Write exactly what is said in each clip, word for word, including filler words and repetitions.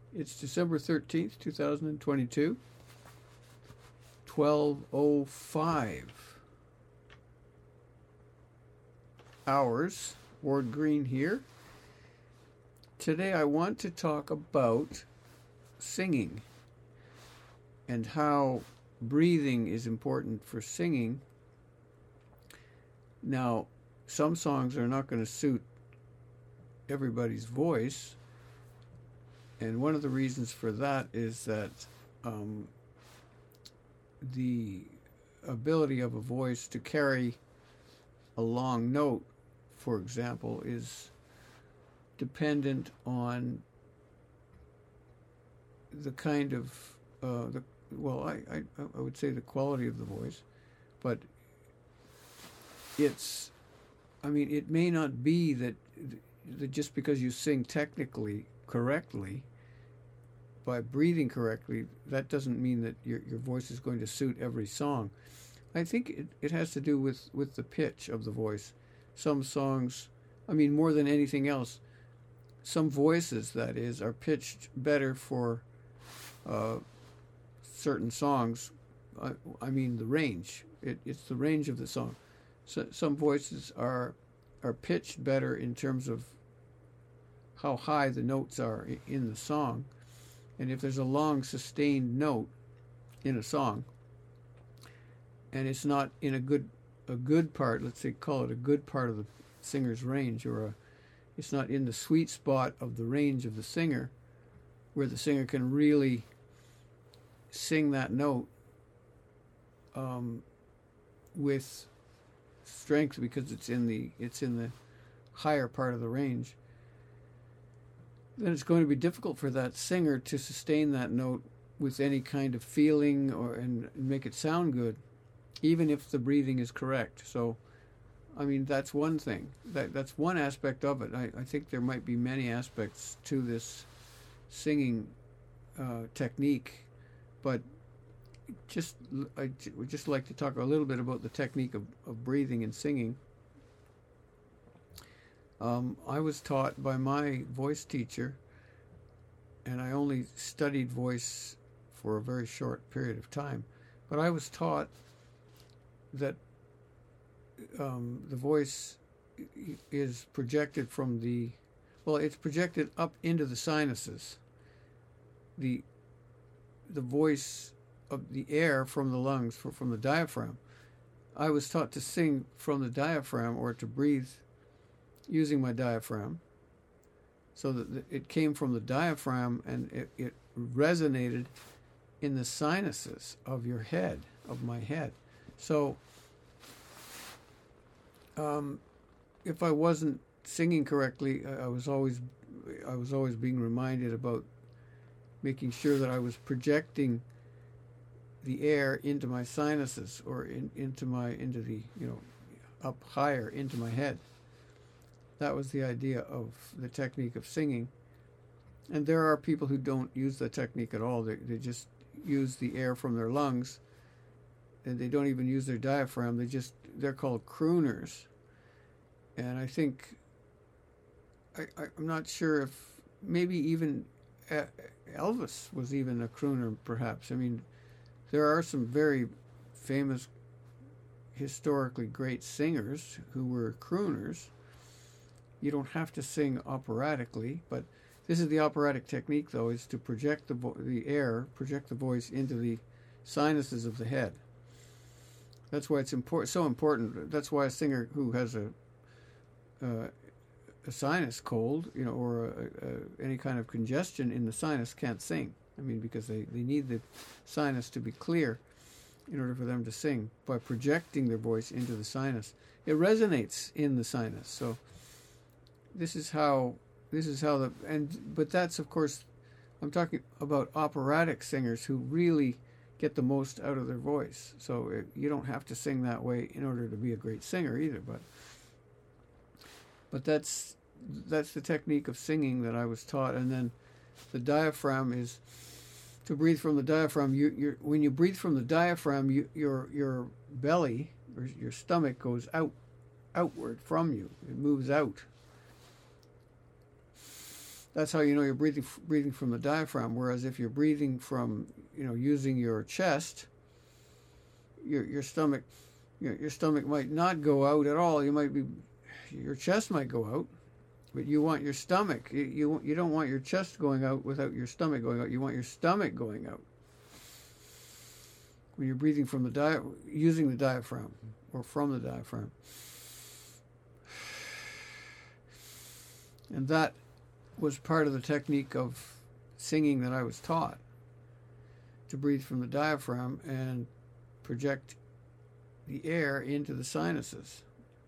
It's December thirteenth, two thousand twenty-two, twelve oh five hours. Ward Green here. Today I want to talk about singing and how breathing is important for singing. Now, some songs are not going to suit everybody's voice, and one of the reasons for that is that um, the ability of a voice to carry a long note, for example, is dependent on the kind of uh, the well, I, I I would say the quality of the voice, but it's, I mean, it may not be that, that just because you sing technically correctly, by breathing correctly, that doesn't mean that your your voice is going to suit every song. I think it, it has to do with, with the pitch of the voice. Some songs, I mean, more than anything else, some voices, that is, are pitched better for uh, certain songs. I, I mean, the range. It, it's the range of the song. So, some voices are are pitched better in terms of how high the notes are in the song. And if there's a long sustained note in a song, and it's not in a good a good part, let's say call it a good part of the singer's range, or a, it's not in the sweet spot of the range of the singer, where the singer can really sing that note um, with strength, because it's in the it's in the higher part of the range, then it's going to be difficult for that singer to sustain that note with any kind of feeling or and make it sound good, even if the breathing is correct. So, I mean, that's one thing. That that's one aspect of it. I, I think there might be many aspects to this singing uh, technique, but just I would just like to talk a little bit about the technique of, of breathing and singing. Um, I was taught by my voice teacher, and I only studied voice for a very short period of time, but I was taught that um, the voice is projected from the, well, it's projected up into the sinuses. The the voice of the air from the lungs, from the diaphragm. I was taught to sing from the diaphragm, or to breathe using my diaphragm, so that it came from the diaphragm and it, it resonated in the sinuses of your head, of my head. So um, if I wasn't singing correctly, I, I was always I was always being reminded about making sure that I was projecting the air into my sinuses, or in, into my into the you know up higher into my head. That was the idea of the technique of singing. And there are people who don't use the technique at all. They they just use the air from their lungs, and they don't even use their diaphragm. They just they're called crooners. And I think I, I I'm not sure if maybe even Elvis was even a crooner, perhaps. I mean, there are some very famous, historically great singers who were crooners. You don't have to sing operatically, but this is the operatic technique, though, is to project the vo- the air, project the voice into the sinuses of the head. That's why it's important, so important. That's why a singer who has a uh, a sinus cold, you know, or a, a, any kind of congestion in the sinus can't sing. I mean, because they, they need the sinus to be clear in order for them to sing. By projecting their voice into the sinus, it resonates in the sinus. So this is how this is how the and but that's, of course, I'm talking about operatic singers who really get the most out of their voice. So it, you don't have to sing that way in order to be a great singer either. But but that's that's the technique of singing that I was taught. And then the diaphragm is to breathe from the diaphragm. You you when you breathe from the diaphragm, you, your your belly or your stomach goes out outward from you. It moves out. that's how you know you're breathing breathing from the diaphragm. Whereas if you're breathing from, you know, using your chest, your your stomach, your, your stomach might not go out at all. You might be, your chest might go out, but you want your stomach. You you, you don't want your chest going out without your stomach going out. You want your stomach going out when you're breathing from the di- using the diaphragm or from the diaphragm. And that was part of the technique of singing that I was taught, to breathe from the diaphragm and project the air into the sinuses.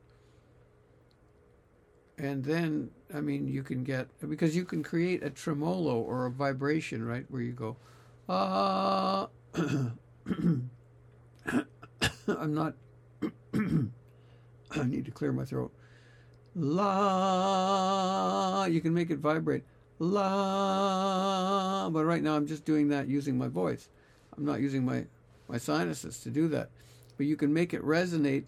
And then, I mean, you can get, because you can create a tremolo or a vibration, right, where you go, ah, I'm not, I need to clear my throat. La, you can make it vibrate. La, but right now I'm just doing that using my voice. I'm not using my, my sinuses to do that. But you can make it resonate.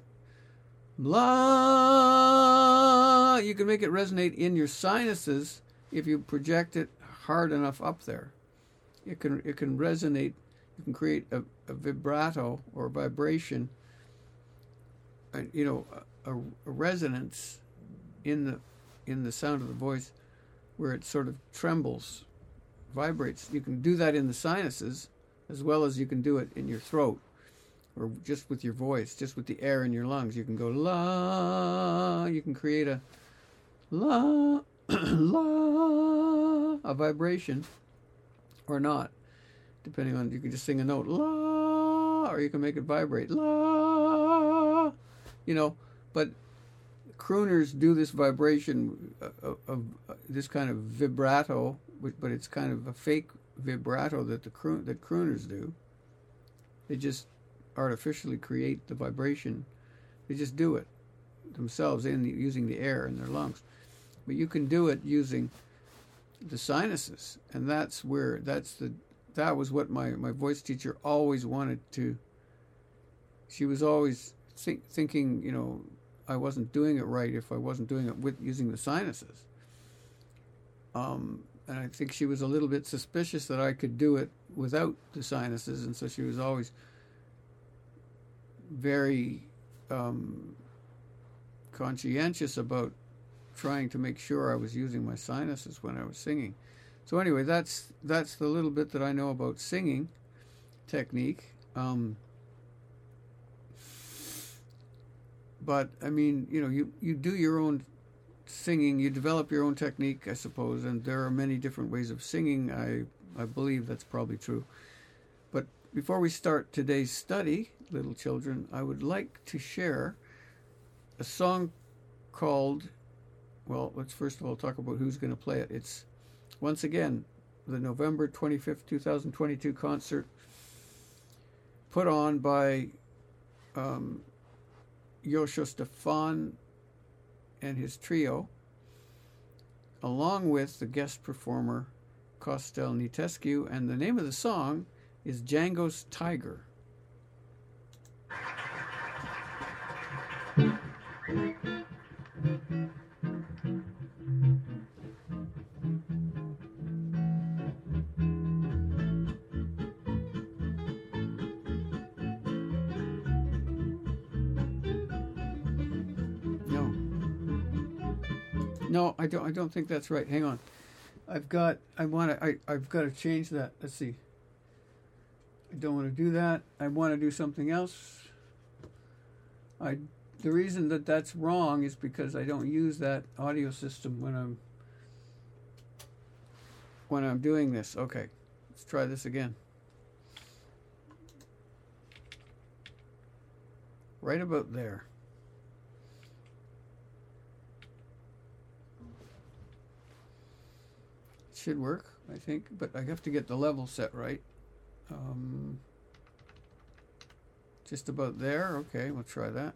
La, you can make it resonate in your sinuses if you project it hard enough up there. It can it can resonate. You can create a, a vibrato or vibration. And, you know, a, a resonance in the in the sound of the voice, where it sort of trembles, vibrates. You can do that in the sinuses as well as you can do it in your throat, or just with your voice, just with the air in your lungs. You can go la, you can create a la, la, a vibration, or not, depending on, you can just sing a note, la, or you can make it vibrate, la, you know, but crooners do this vibration of, of, of this kind of vibrato, but it's kind of a fake vibrato that the croon, that crooners do. They just artificially create the vibration. They just do it themselves in the, using the air in their lungs. But you can do it using the sinuses, and that's where that's the that was what my, my voice teacher always wanted to. She was always think, thinking, you know, I wasn't doing it right if I wasn't doing it with using the sinuses. Um, and I think she was a little bit suspicious that I could do it without the sinuses, and so she was always very um, conscientious about trying to make sure I was using my sinuses when I was singing. So anyway, that's that's the little bit that I know about singing technique. Um, But, I mean, you know, you, you do your own singing, you develop your own technique, I suppose, and there are many different ways of singing. I, I believe that's probably true. But before we start today's study, little children, I would like to share a song called, well, let's first of all talk about who's going to play it. It's, once again, the November twenty-fifth, twenty twenty-two concert put on by Um, Yoshio Stefan and his trio, along with the guest performer Costel Nitescu, and the name of the song is Django's Tiger. No, I don't. I don't think that's right. Hang on, I've got. I want to. I. I've got to change that. Let's see. I don't want to do that. I want to do something else. I. The reason that that's wrong is because I don't use that audio system when I'm. When I'm doing this. Okay, let's try this again. Right about there. Should work, I think, but I have to get the level set right. Um, just about there. Okay, we'll try that.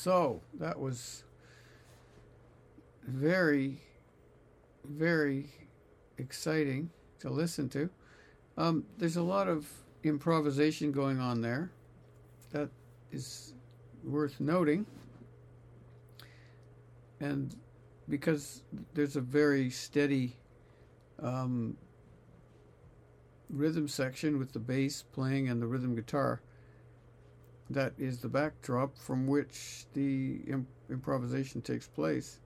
So that was very, very exciting to listen to. Um, there's a lot of improvisation going on there. That is worth noting. And because there's a very steady um, rhythm section with the bass playing and the rhythm guitar, that is the backdrop from which the imp- improvisation takes place.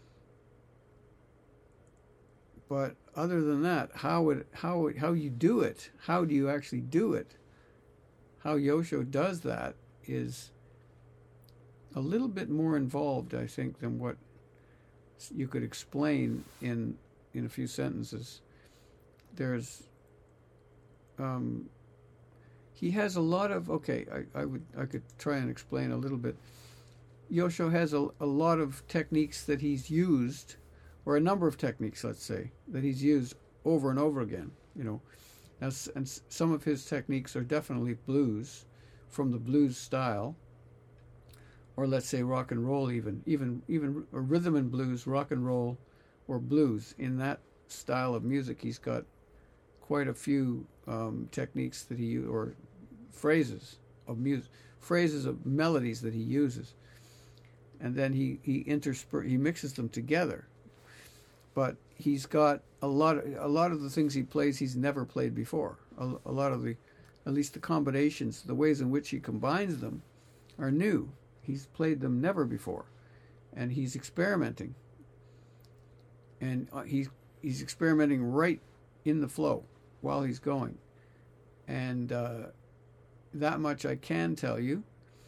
But other than that, how it how it, how you do it, how do you actually do it? How Yosho does that is a little bit more involved, I think, than what you could explain in in a few sentences. There's um, he has a lot of okay. I, I would I could try and explain a little bit. Yosho has a, a lot of techniques that he's used, or a number of techniques, let's say, that he's used over and over again. You know, as, and some of his techniques are definitely blues, from the blues style, or let's say rock and roll, even even even or rhythm and blues, rock and roll, or blues. In that style of music, he's got quite a few um, techniques that he or phrases of music, phrases of melodies that he uses, and then he he intersper he mixes them together. But he's got a lot of, a lot of the things he plays he's never played before. A, a lot of the, at least the combinations, the ways in which he combines them, are new. He's played them never before, and he's experimenting. And uh, he's he's experimenting right in the flow while he's going, and uh, that much I can tell you.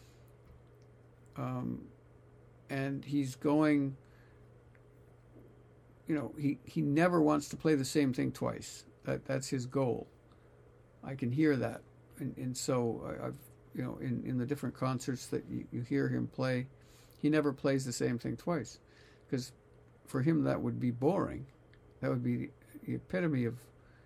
Um, and he's going. You know, he, he never wants to play the same thing twice. That that's his goal. I can hear that, and and so I, I've you know in, in the different concerts that you, you hear him play, he never plays the same thing twice, because for him that would be boring. That would be the epitome of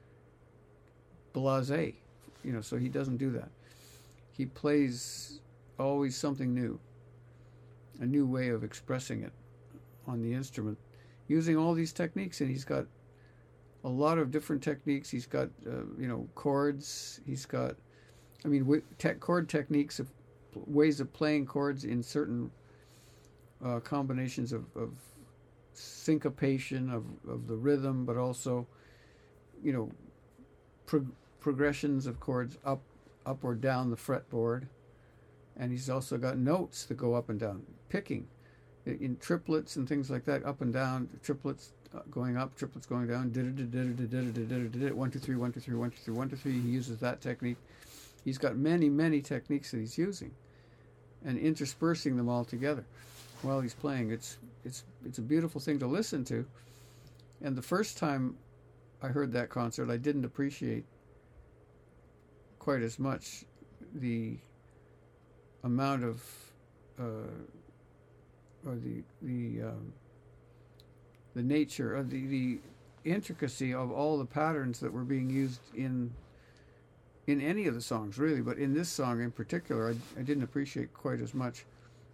blasé. You know, so he doesn't do that. He plays always something new, a new way of expressing it on the instrument, using all these techniques. And he's got a lot of different techniques. He's got, uh, you know, chords. He's got, I mean, w- te- chord techniques, of ways of playing chords in certain uh, combinations of, of syncopation of, of the rhythm, but also, you know, pro- progressions of chords up, up or down the fretboard. And he's also got notes that go up and down, picking in triplets and things like that, up and down, triplets going up, triplets going down, one, two, three, one, two, three, one, two, three, one, two, three. He uses that technique. He's got many, many techniques that he's using, and interspersing them all together while he's playing. It's it's it's a beautiful thing to listen to. And the first time I heard that concert, I didn't appreciate quite as much the amount of uh, or the the um, the nature of the, the intricacy of all the patterns that were being used in in any of the songs, really, but in this song in particular, I, I didn't appreciate quite as much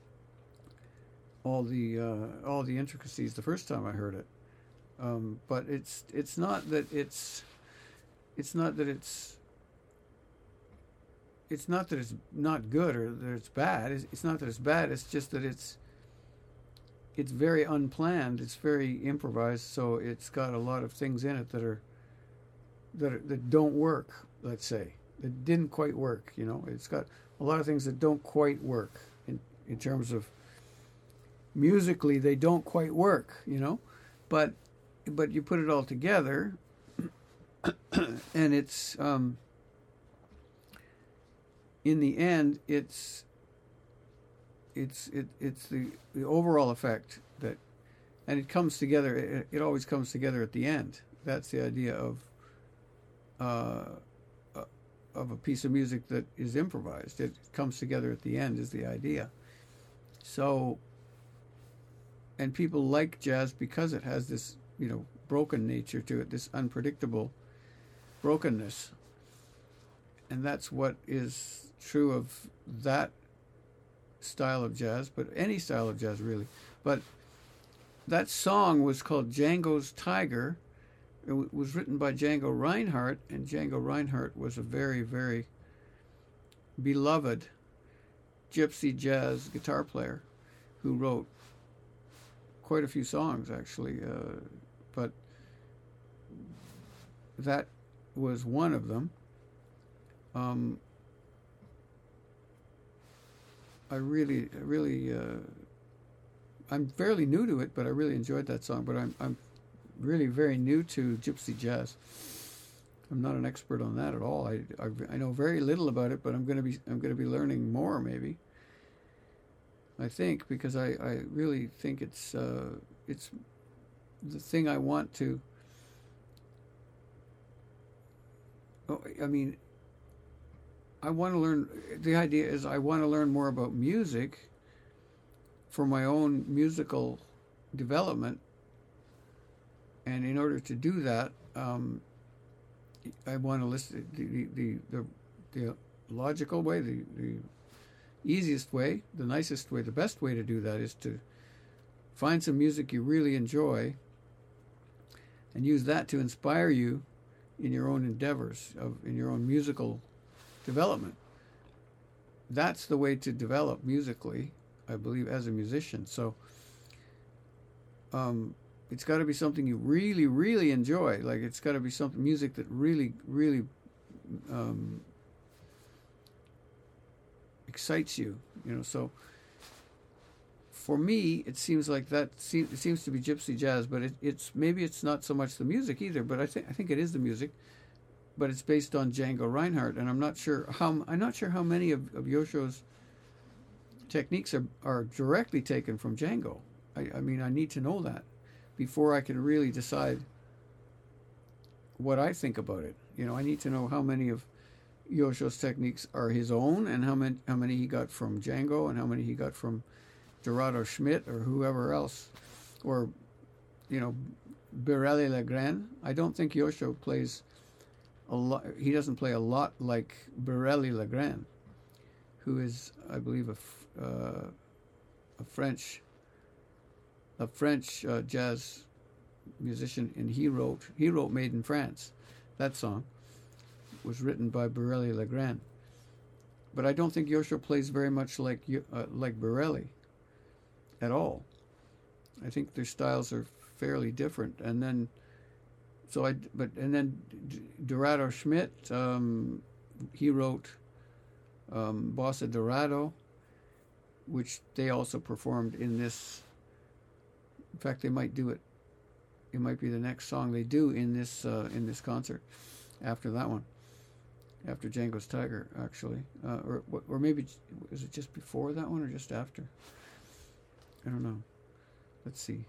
all the uh, all the intricacies the first time I heard it. Um, but it's it's not that it's it's not that it's it's not that it's not good or that it's bad. It's, it's not that it's bad. It's just that it's it's very unplanned. It's very improvised. So it's got a lot of things in it that are that are, that don't work. Let's say that didn't quite work. You know, it's got a lot of things that don't quite work in in terms of musically. They don't quite work. You know, but but you put it all together, and it's um, in the end, it's it's it, it's the, the overall effect that, and it comes together. It, it always comes together at the end. That's the idea of uh, uh, of a piece of music that is improvised. It comes together at the end is the idea. So, and people like jazz because it has this, you know, broken nature to it, this unpredictable brokenness. And that's what is true of that style of jazz, but any style of jazz really. But that song was called Django's Tiger. It w- was written by Django Reinhardt, and Django Reinhardt was a very, very beloved gypsy jazz guitar player who wrote quite a few songs, actually. Uh, but that was one of them. Um, I really, really, uh, I'm fairly new to it, but I really enjoyed that song. But I'm, I'm really very new to gypsy jazz. I'm not an expert on that at all. I, I, I know very little about it, but I'm going to be, I'm going to be learning more, maybe. I think, because I, I really think it's, uh, it's the thing I want to. Oh, I mean, I want to learn. The idea is I want to learn more about music for my own musical development, and in order to do that, um, I want to listen the the the, the logical way, the, the easiest way, the nicest way, the best way to do that is to find some music you really enjoy and use that to inspire you in your own endeavors, of in your own musical development. That's the way to develop musically, I believe, as a musician. So um, it's got to be something you really, really enjoy. Like, it's got to be something, music that really, really um, excites you. You know, so for me, it seems like that. Se- it seems to be gypsy jazz, but it, it's maybe it's not so much the music either. But I think I think it is the music. But it's based on Django Reinhardt, and I'm not sure how I'm not sure how many of, of Yosho's techniques are, are directly taken from Django. I, I mean, I need to know that before I can really decide what I think about it. You know, I need to know how many of Yosho's techniques are his own, and how many how many he got from Django, and how many he got from Dorado Schmidt or whoever else, or you know, Birelli Legrand. I don't think Yosho plays a lot. He doesn't play a lot like Birelli Legrand, who is, I believe, a uh, a French a French uh, jazz musician, and he wrote he wrote "Made in France." That song was written by Birelli Legrand, but I don't think Yosho plays very much like uh, like Birelli at all. I think their styles are fairly different. And then, so I, but and then Dorado Schmidt, um, he wrote um, Bossa Dorado, which they also performed in this. In fact, they might do it. It might be the next song they do in this uh, in this concert after that one, after Django's Tiger, actually, uh, or or maybe is it just before that one or just after? I don't know. Let's see.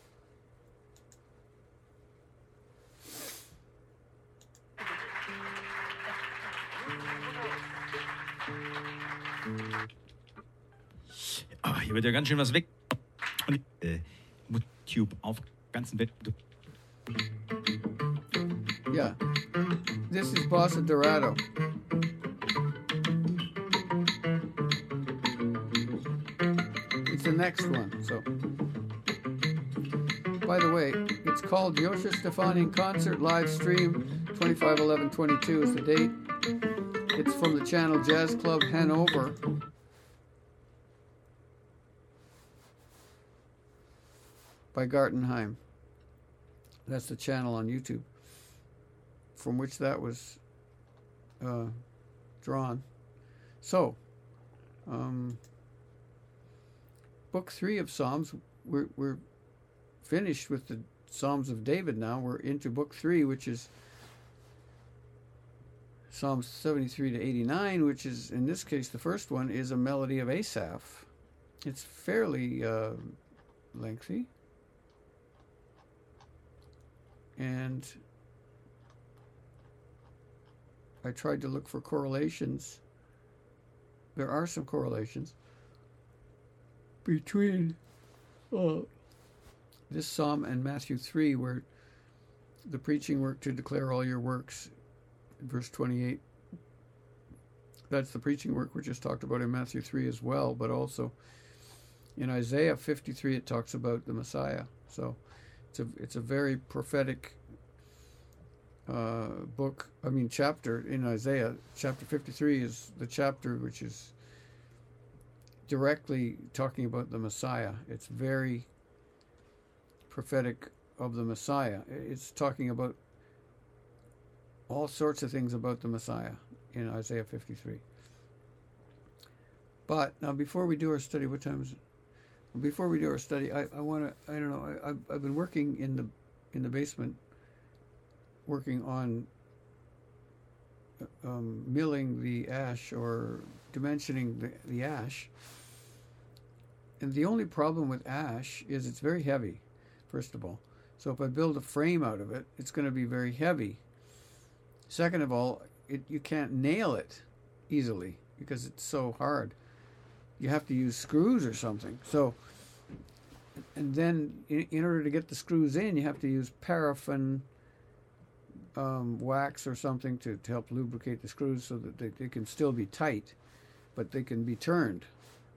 Oh, hier wird ja ganz schön was weg. Und äh, YouTube auf ganzen Welt. Yeah. This is Bossa Dorado. It's the next one. So, by the way, it's called Yosho Stefani in Concert Live Stream. twenty-five eleven twenty-two is the date. It's from the channel Jazz Club Hanover. By Gartenheim. That's the channel on YouTube from which that was uh, drawn. So, um, book three of Psalms, we're, we're finished with the Psalms of David now. We're into book three, which is Psalms seventy-three to eighty-nine, which is, in this case, the first one is a melody of Asaph. It's fairly uh, lengthy. And I tried to look for correlations. There are some correlations between uh, this psalm and Matthew three, where the preaching work to declare all your works, verse twenty-eight, that's the preaching work we just talked about in Matthew three as well, but also in Isaiah fifty-three it talks about the Messiah. So it's a it's a very prophetic uh, book. I mean, chapter in Isaiah. Chapter fifty-three is the chapter which is directly talking about the Messiah. It's very prophetic of the Messiah. It's talking about all sorts of things about the Messiah in Isaiah fifty-three. But now, before we do our study, what time is it? Before we do our study, I, I want to, I don't know, I, I've, I've been working in the in the basement, working on um, milling the ash or dimensioning the, the ash. And the only problem with ash is it's very heavy, first of all. So if I build a frame out of it, it's going to be very heavy. Second of all, it, you can't nail it easily because it's so hard. You have to use screws or something. So, and then in, in order to get the screws in, you have to use paraffin um, wax or something to, to help lubricate the screws so that they, they can still be tight, but they can be turned.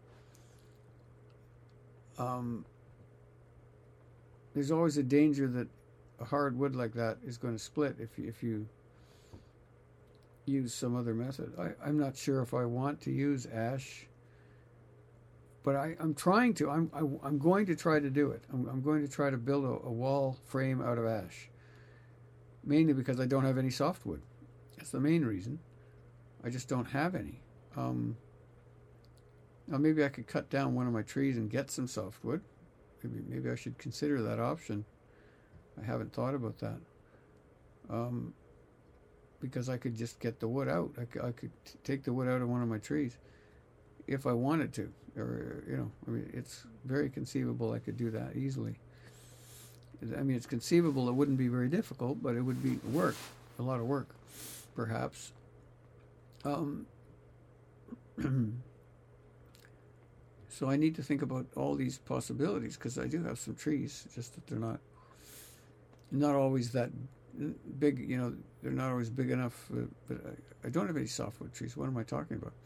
Um, there's always a danger that a hard wood like that is going to split if you, if you use some other method. I, I'm not sure if I want to use ash. But I, I'm trying to. I'm I, I'm going to try to do it. I'm, I'm going to try to build a, a wall frame out of ash. Mainly because I don't have any softwood. That's the main reason. I just don't have any. Um, now maybe I could cut down one of my trees and get some softwood. Maybe maybe I should consider that option. I haven't thought about that. Um, because I could just get the wood out. I could, I could t- take the wood out of one of my trees if I wanted to. Or, you know, I mean, it's very conceivable I could do that easily. I mean, it's conceivable it wouldn't be very difficult, but it would be work, a lot of work, perhaps. Um, so I need to think about all these possibilities because I do have some trees, just that they're not not always that big. You know, they're not always big enough. Uh, but I, I don't have any softwood trees. What am I talking about?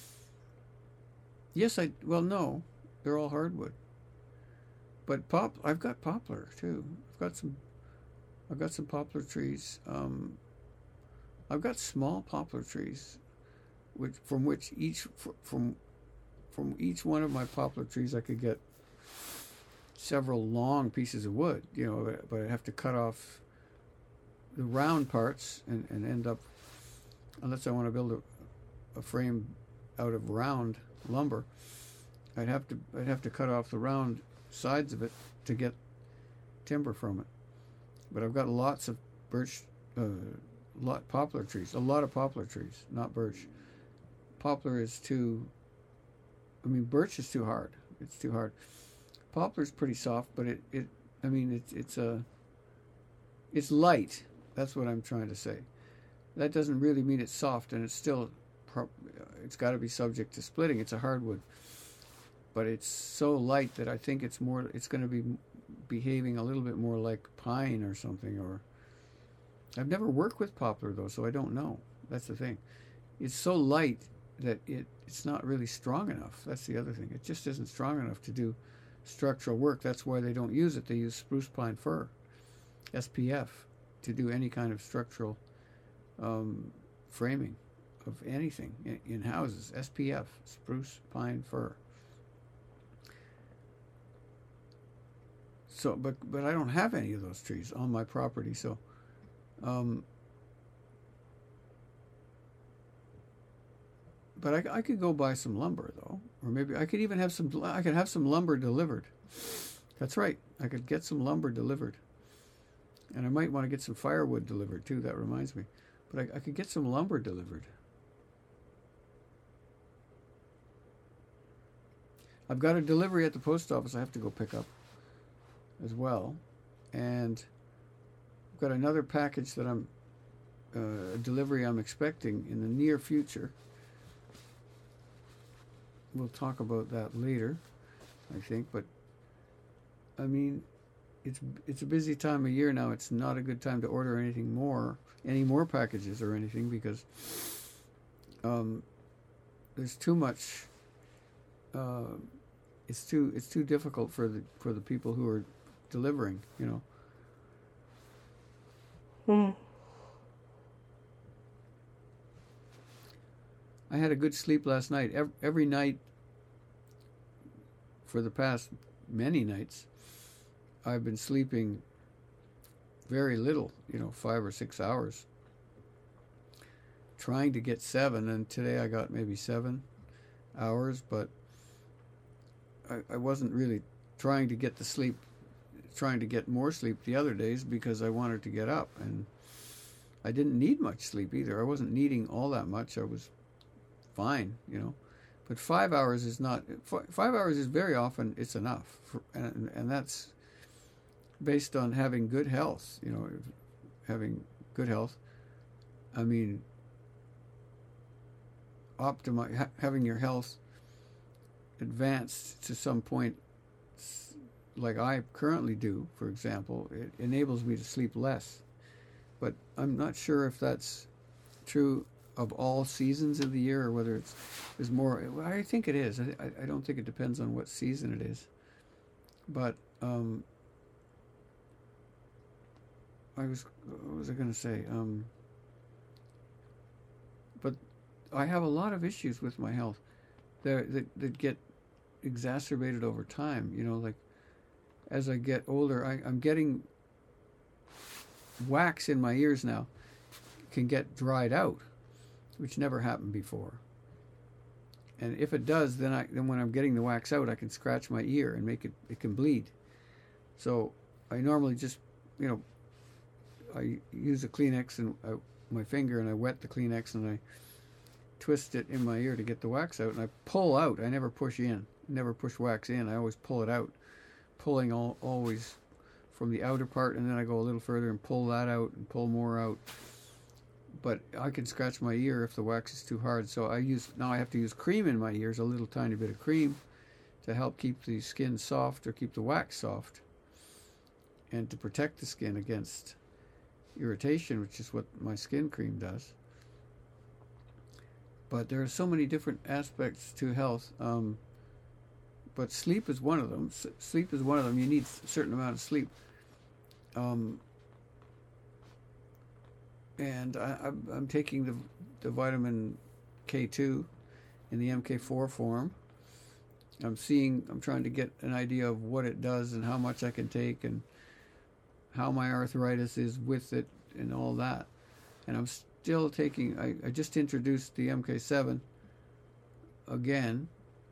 Yes, I, well, no, they're all hardwood. But pop, I've got poplar too. I've got some, I've got some poplar trees. Um, I've got small poplar trees, which from which each from from each one of my poplar trees I could get several long pieces of wood. You know, but I'd have to cut off the round parts and, and end up, unless I want to build a, a frame out of round lumber, I'd have to I'd have to cut off the round sides of it to get timber from it. But I've got lots of birch, uh, lot poplar trees, a lot of poplar trees, not birch. Poplar is too. I mean, birch is too hard. It's too hard. Poplar is pretty soft, but it, it I mean it's it's a it's light. That's what I'm trying to say. That doesn't really mean it's soft, and it's still. It's got to be subject to splitting. It's a hardwood, but it's so light that I think it's more. It's going to be behaving a little bit more like pine or something. Or I've never worked with poplar though, so I don't know. That's the thing. It's so light that it it's not really strong enough. That's the other thing. It just isn't strong enough to do structural work. That's why they don't use it. They use spruce pine fir, S P F, to do any kind of structural um, framing of anything in, in houses. S P F, spruce pine fir. So, but but I don't have any of those trees on my property. So, um, but I, I could go buy some lumber though, or maybe I could even have some. I could have some lumber delivered. That's right. I could get some lumber delivered, and I might want to get some firewood delivered too. That reminds me. But I, I could get some lumber delivered. I've got a delivery at the post office I have to go pick up as well. And I've got another package that I'm, uh, a delivery I'm expecting in the near future. We'll talk about that later, I think. But, I mean, it's it's a busy time of year now. It's not a good time to order anything more, any more packages or anything, because um, there's too much. Uh, it's too it's too difficult for the for the people who are delivering. You know. Hmm. I had a good sleep last night. Every, every night for the past many nights, I've been sleeping very little, you know, five or six hours. Trying to get seven, and today I got maybe seven hours, but I, I wasn't really trying to get the sleep, trying to get more sleep the other days because I wanted to get up, and I didn't need much sleep either. I wasn't needing all that much. I was fine, you know. But five hours is not, five hours is very often, it's enough. For, and, and that's based on having good health, you know, having good health. I mean, optimize, ha- having your health advanced to some point, like I currently do, for example, it enables me to sleep less. But I'm not sure if that's true of all seasons of the year, or whether it's is more. I think it is. I, I don't think it depends on what season it is. But um, I was what was I going to say? Um, but I have a lot of issues with my health that, that that get exacerbated over time. You know, like as I get older, I, I'm getting wax in my ears now. Can get dried out, which never happened before. And if it does, then I then when I'm getting the wax out, I can scratch my ear and make it it can bleed. So I normally just, you know, I use a Kleenex and I, my finger, and I wet the Kleenex and I twist it in my ear to get the wax out, and I pull out. I never push in, never push wax in. I always pull it out, pulling all, always from the outer part, and then I go a little further and pull that out and pull more out. But I can scratch my ear if the wax is too hard. So I use now I have to use cream in my ears, a little tiny bit of cream, to help keep the skin soft or keep the wax soft, and to protect the skin against irritation, which is what my skin cream does. But there are so many different aspects to health. Um, but sleep is one of them. S- sleep is one of them. You need a certain amount of sleep. Um, And I, I'm, I'm taking the, the vitamin K two in the M K four form. I'm seeing, I'm trying to get an idea of what it does and how much I can take and how my arthritis is with it and all that. And I'm still taking, I, I just introduced the M K seven again,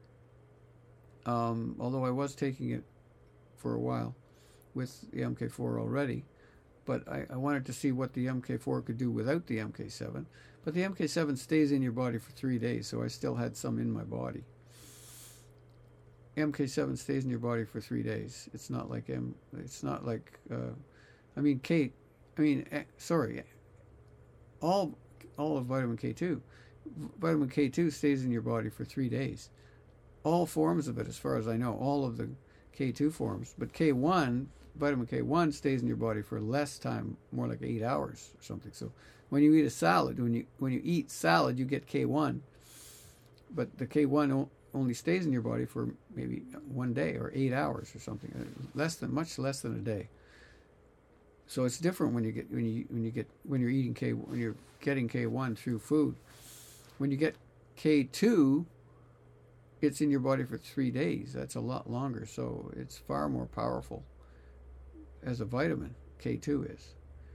um, although I was taking it for a while with the M K four already. But I, I wanted to see what the M K four could do without the M K seven. But the M K seven stays in your body for three days, so I still had some in my body. M K seven stays in your body for three days. It's not like M. It's not like. Uh, I mean K. I mean uh, sorry. All all of vitamin K two. Vitamin K two stays in your body for three days. All forms of it, as far as I know, all of the K two forms. But K one. Vitamin K one stays in your body for less time, more like eight hours or something. So when you eat a salad, when you when you eat salad, you get K one, but the K one o- only stays in your body for maybe one day or eight hours or something, less than much less than a day. So it's different when you get when you when you get when you're eating K when you're getting K one through food. When you get K two, it's in your body for three days. That's a lot longer, so it's far more powerful as a vitamin. K two is.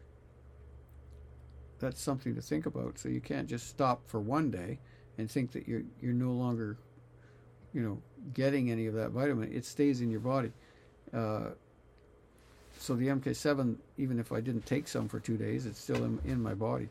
That's something to think about. So you can't just stop for one day and think that you're you're no longer, you know, getting any of that vitamin. It stays in your body. Uh, so the M K seven, even if I didn't take some for two days, it's still in, in my body.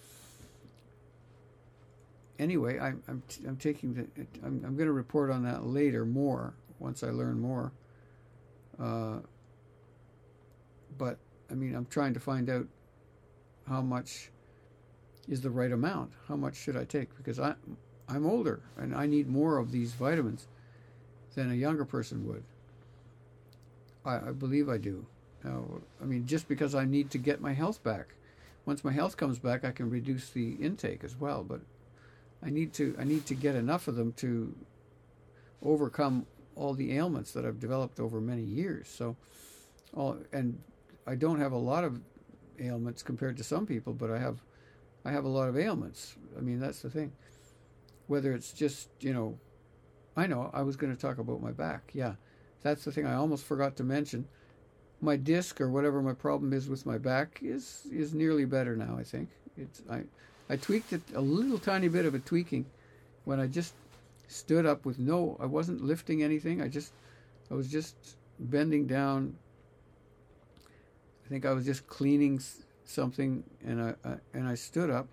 Anyway, I'm I'm I'm taking the I'm I'm going to report on that later more once I learn more. Uh, But, I mean, I'm trying to find out how much is the right amount. How much should I take? Because I, I'm older, and I need more of these vitamins than a younger person would. I, I believe I do. Now, I mean, just because I need to get my health back. Once my health comes back, I can reduce the intake as well. But I need to I need to get enough of them to overcome all the ailments that I've developed over many years. So, all and I don't have a lot of ailments compared to some people, but I have I have a lot of ailments. I mean, that's the thing. Whether it's just, you know, I know I was going to talk about my back. Yeah, that's the thing. I almost forgot to mention. My disc or whatever my problem is with my back is is nearly better now. I think it's I I tweaked it a little tiny bit of a tweaking when I just stood up with no. I wasn't lifting anything. I just I was just bending down. I think I was just cleaning something, and I, I and I stood up,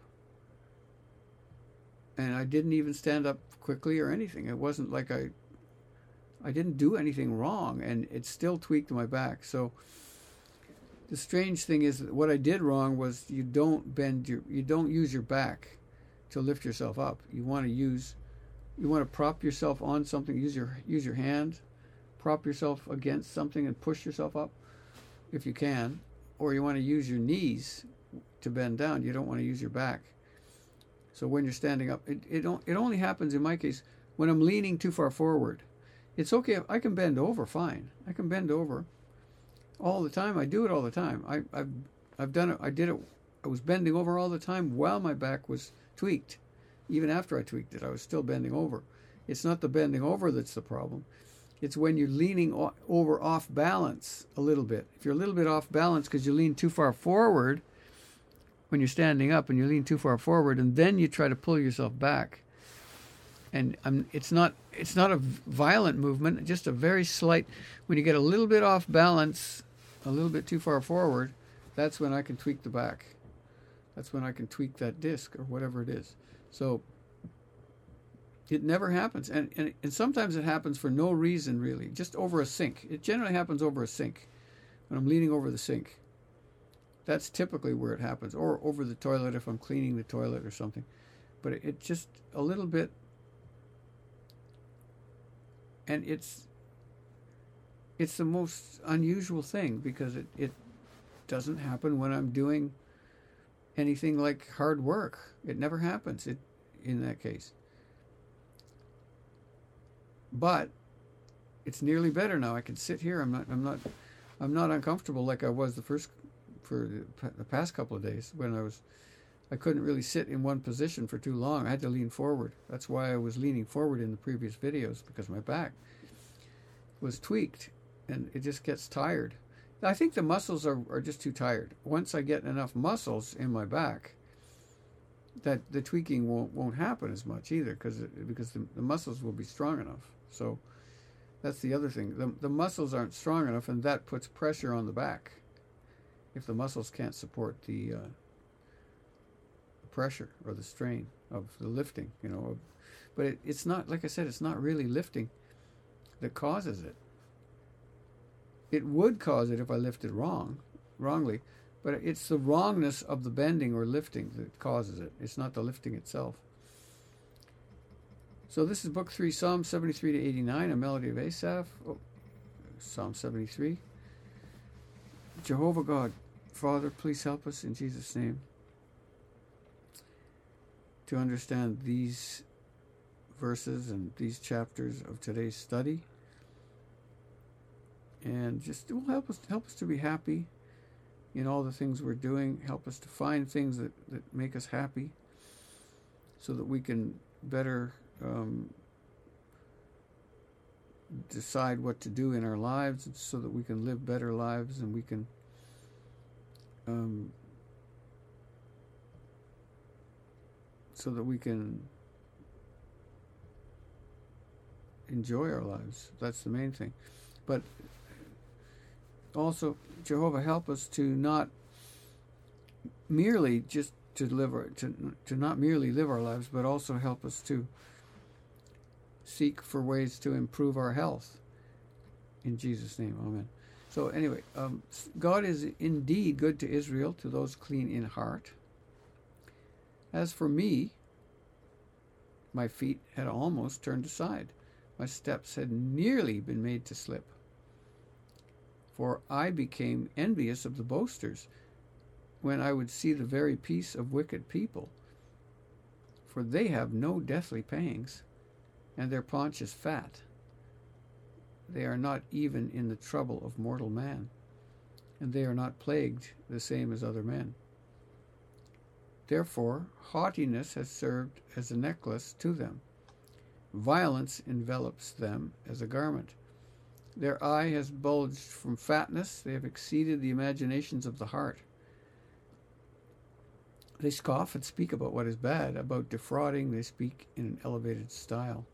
and I didn't even stand up quickly or anything. It wasn't like I. I didn't do anything wrong, and it still tweaked my back. So the strange thing is that what I did wrong was you don't bend your, you don't use your back to lift yourself up. You want to use, you want to prop yourself on something. Use your use your hand, prop yourself against something and push yourself up, if you can. Or you want to use your knees to bend down. You don't want to use your back. So when you're standing up, it it, don't, it only happens in my case when I'm leaning too far forward. It's okay. I can bend over fine. I can bend over all the time. I do it all the time. I, I've I've done it. I did it. I was bending over all the time while my back was tweaked. Even after I tweaked it, I was still bending over. It's not the bending over that's the problem. It's when you're leaning o- over off balance a little bit. If you're a little bit off balance because you lean too far forward when you're standing up and you lean too far forward, and then you try to pull yourself back. And um, it's not it's not a violent movement, just a very slight. When you get a little bit off balance, a little bit too far forward, that's when I can tweak the back. That's when I can tweak that disc or whatever it is. So it never happens. And, and, and sometimes it happens for no reason, really, just over a sink. It generally happens over a sink, when I'm leaning over the sink. That's typically where it happens, or over the toilet if I'm cleaning the toilet or something. But it, it just a little bit. And it's it's the most unusual thing because it, it doesn't happen when I'm doing anything like hard work. It never happens it, in that case. But it's nearly better now. I can sit here. I'm not I'm not I'm not uncomfortable like I was the first for the, the past couple of days when I was I couldn't really sit in one position for too long. I had to lean forward. That's why I was leaning forward in the previous videos, because my back was tweaked and it just gets tired. I think the muscles are, are just too tired. Once I get enough muscles in my back, that the tweaking won't won't happen as much either, because because the, the muscles will be strong enough. So that's the other thing. The, the muscles aren't strong enough, and that puts pressure on the back if the muscles can't support the uh, pressure or the strain of the lifting, you know. But it, it's not, like I said, it's not really lifting that causes it. It would cause it if I lifted wrong, wrongly, but it's the wrongness of the bending or lifting that causes it. It's not the lifting itself. So this is Book three, Psalm seventy-three to eighty-nine, a melody of Asaph. Oh, Psalm seventy-three. Jehovah God, Father, please help us in Jesus' name to understand these verses and these chapters of today's study, and just it will help us help us to be happy in all the things we're doing. Help us to find things that, that make us happy, so that we can better um, decide what to do in our lives, so that we can live better lives, and we can um, so that we can enjoy our lives. That's the main thing. But also, Jehovah, help us to not merely just to live our, to to not merely live our lives, but also help us to seek for ways to improve our health. In Jesus' name, amen. So anyway, um, God is indeed good to Israel, to those clean in heart. As for me, my feet had almost turned aside. My steps had nearly been made to slip. For I became envious of the boasters when I would see the very peace of wicked people. for they have no deathly pangs, and their paunch is fat. They are not even in the trouble of mortal man, and they are not plagued the same as other men. Therefore, haughtiness has served as a necklace to them. Violence envelops them as a garment. Their eye has bulged from fatness. They have exceeded the imaginations of the heart. They scoff and speak about what is bad. About defrauding, they speak in an elevated style.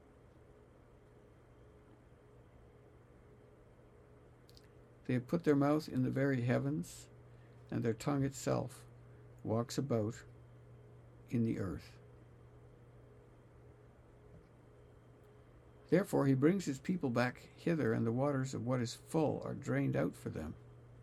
They have put their mouth in the very heavens, and their tongue itself walks about in the earth. Therefore he brings his people back hither, and the waters of what is full are drained out for them.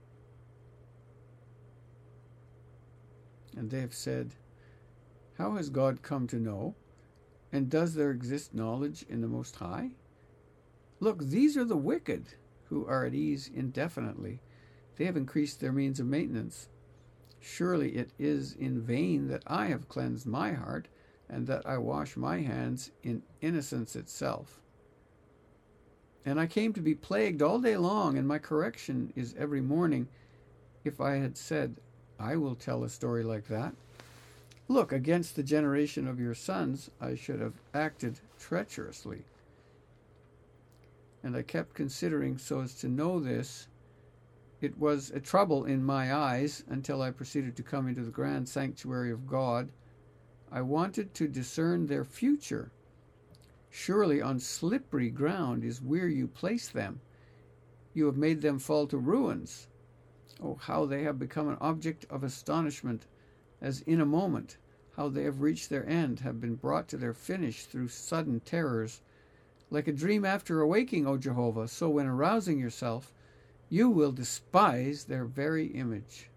And they have said, how has God come to know? And does there exist knowledge in the Most High? Look, these are the wicked, who are at ease indefinitely. They have increased their means of maintenance. Surely it is in vain that I have cleansed my heart, and that I wash my hands in innocence itself. And I came to be plagued all day long, and my correction is every morning. If I had said, I will tell a story like that, look, against the generation of your sons I should have acted treacherously. And I kept considering so as to know this. It was a trouble in my eyes until I proceeded to come into the grand sanctuary of God. I wanted to discern their future. Surely on slippery ground is where you place them. You have made them fall to ruins. Oh, how they have become an object of astonishment, as in a moment, how they have reached their end, have been brought to their finish through sudden terrors. Like a dream after awaking, O Jehovah, so when arousing yourself, you will despise their very image.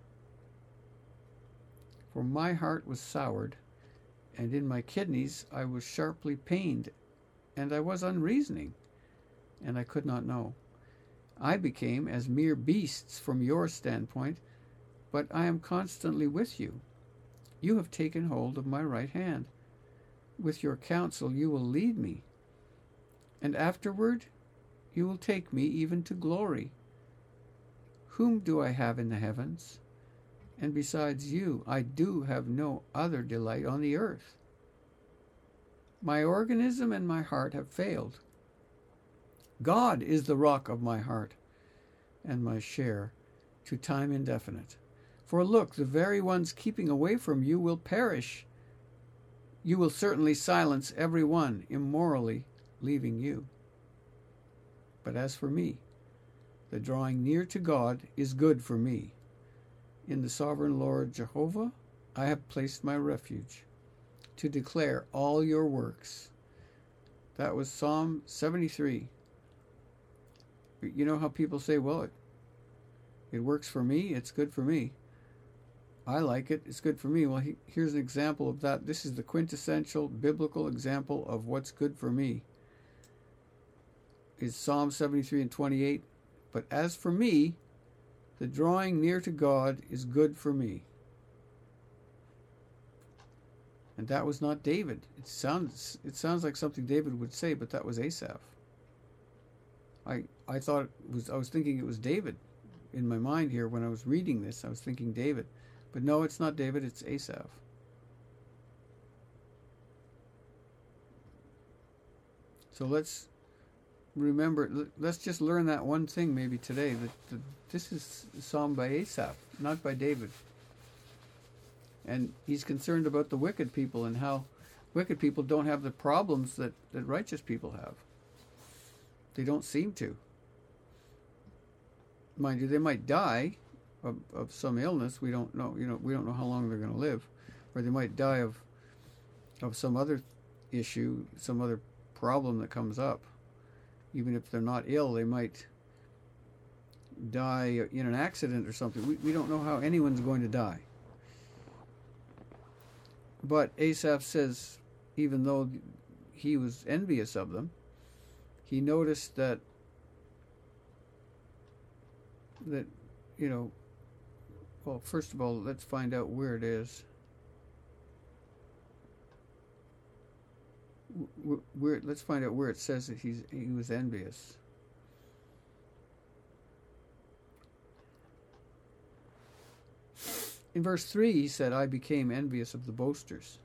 For my heart was soured, and in my kidneys I was sharply pained, and I was unreasoning, and I could not know. I became as mere beasts from your standpoint, but I am constantly with you. You have taken hold of my right hand. With your counsel you will lead me, and afterward you will take me even to glory. Whom do I have in the heavens? And besides you, I do have no other delight on the earth. My organism and my heart have failed. God is the rock of my heart, and my share to time indefinite. For look, the very ones keeping away from you will perish. You will certainly silence every one immorally leaving you. But as for me, the drawing near to God is good for me. In the sovereign Lord Jehovah I have placed my refuge, to declare all your works. That was Psalm seventy-three. You know how people say, well, it, it works for me, it's good for me. I like it, it's good for me. Well, he, here's an example of that. This is the quintessential biblical example of what's good for me. It's Psalm seventy-three and twenty-eight. But as for me, the drawing near to God is good for me. And that was not David. It sounds it sounds like something David would say, but that was Asaph. I I thought it was I was thinking it was David in my mind here when I was reading this. I was thinking David. But no, it's not David, it's Asaph. So let's remember, let's just learn that one thing maybe today, that, that this is a psalm by Asaph, not by David. And he's concerned about the wicked people and how wicked people don't have the problems that, that righteous people have. They don't seem to. Mind you, they might die of, of some illness. We don't know. You know, we don't know how long they're going to live, or they might die of of some other issue, some other problem that comes up. Even if they're not ill, they might die in an accident or something. We we don't know how anyone's going to die. But Asaph says, even though he was envious of them, he noticed that that you know. Well, first of all, let's find out where it is. wh- where, let's find out where it says that he's he was envious. In verse three, he said, I became envious of the boasters.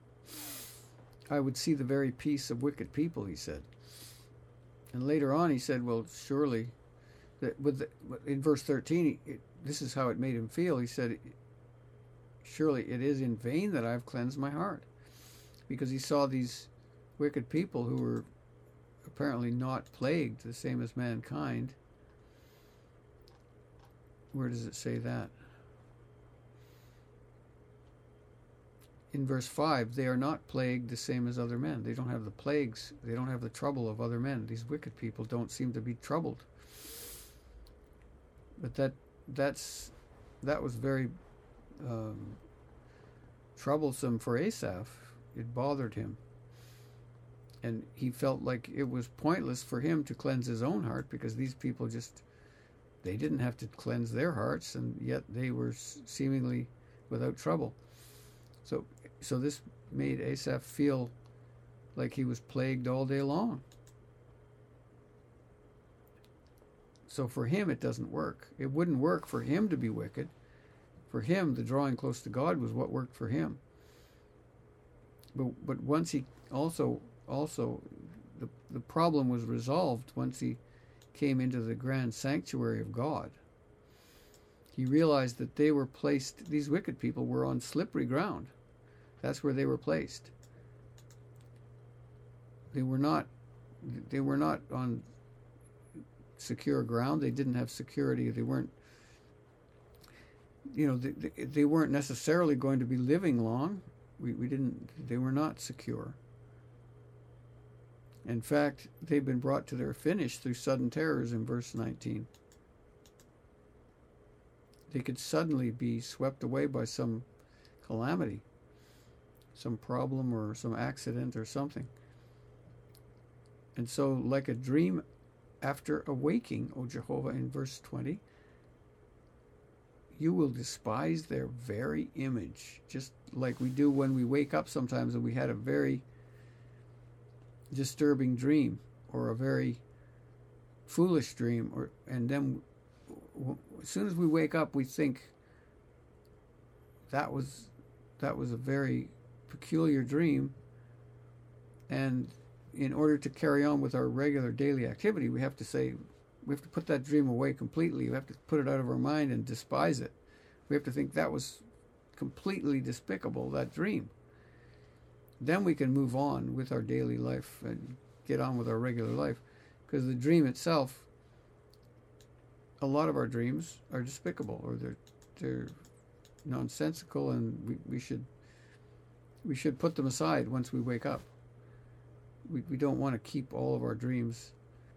I would see the very peace of wicked people, he said. And later on, he said, well, surely, that with the, in verse thirteen, he, it, this is how it made him feel. He said, surely it is in vain that I have cleansed my heart. Because he saw these wicked people who were apparently not plagued, the same as mankind. Where does it say that? In verse five, they are not plagued the same as other men. They don't have the plagues. They don't have the trouble of other men. These wicked people don't seem to be troubled. But that that's that was very um, troublesome for Asaph. It bothered him. And he felt like it was pointless for him to cleanse his own heart, because these people just, they didn't have to cleanse their hearts, and yet they were seemingly without trouble. So so this made Asaph feel like he was plagued all day long. So for him, it doesn't work. It wouldn't work for him to be wicked. For him, the drawing close to God was what worked for him. But but once he also also the the problem was resolved once he came into the grand sanctuary of God. He realized that they were placed, these wicked people were on slippery ground. That's where they were placed. They were not they were not on secure ground. They didn't have security. They weren't you know, they, they weren't necessarily going to be living long. We, we didn't, they were not secure. In fact, they've been brought to their finish through sudden terrors in verse nineteen. They could suddenly be swept away by some calamity, some problem or some accident or something. And so, like a dream after awaking, O Jehovah, in verse twenty, you will despise their very image, just like we do when we wake up sometimes and we had a very disturbing dream or a very foolish dream, or and then as soon as we wake up, we think that was that was a very peculiar dream, and in order to carry on with our regular daily activity, we have to say, we have to put that dream away completely. We have to put it out of our mind and despise it. We have to think that was completely despicable, that dream. Then we can move on with our daily life and get on with our regular life. Because the dream itself, a lot of our dreams are despicable, or they're they're nonsensical, and we, we should we should put them aside once we wake up. We we don't want to keep all of our dreams,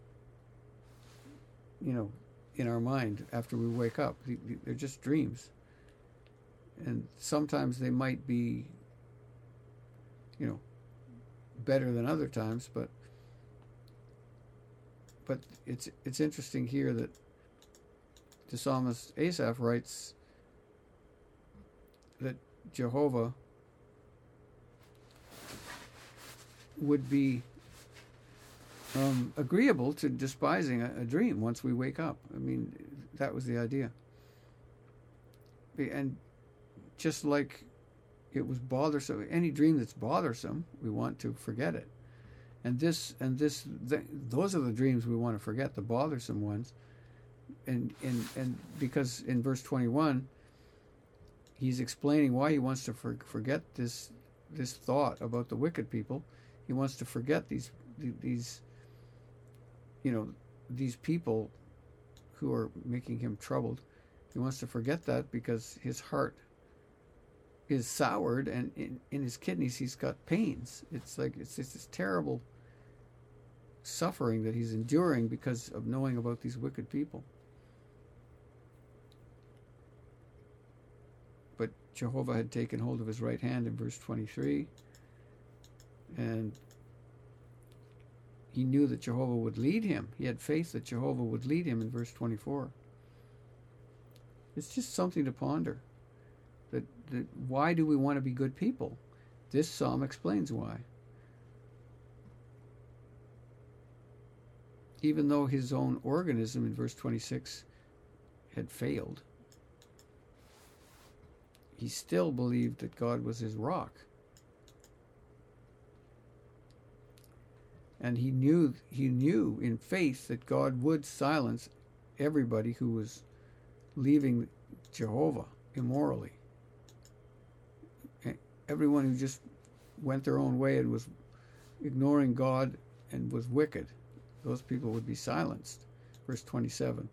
you know, in our mind after we wake up. They're just dreams. And sometimes they might be, you know, better than other times, but but it's it's interesting here that the psalmist Asaph writes that Jehovah would be um, agreeable to despising a, a dream once we wake up. I mean, that was the idea. And just like it was bothersome, any dream that's bothersome, we want to forget it. And this, and this, th- those are the dreams we want to forget, the bothersome ones. And and and because in verse twenty-one, he's explaining why he wants to for, forget this this thought about the wicked people. He wants to forget these these you know these people who are making him troubled. He wants to forget that because his heart is soured, and in, in his kidneys he's got pains. It's like it's, it's this terrible suffering that he's enduring because of knowing about these wicked people. But Jehovah had taken hold of his right hand in verse twenty-three, and he knew that Jehovah would lead him. He had faith that Jehovah would lead him in verse twenty-four. It's just something to ponder. That, that why do we want to be good people? This psalm explains why. even though his own organism in verse twenty-six had failed, he still believed that God was his rock. And he knew he knew in faith that God would silence everybody who was leaving Jehovah immorally. Everyone who just went their own way and was ignoring God and was wicked, those people would be silenced. Verse twenty-seven.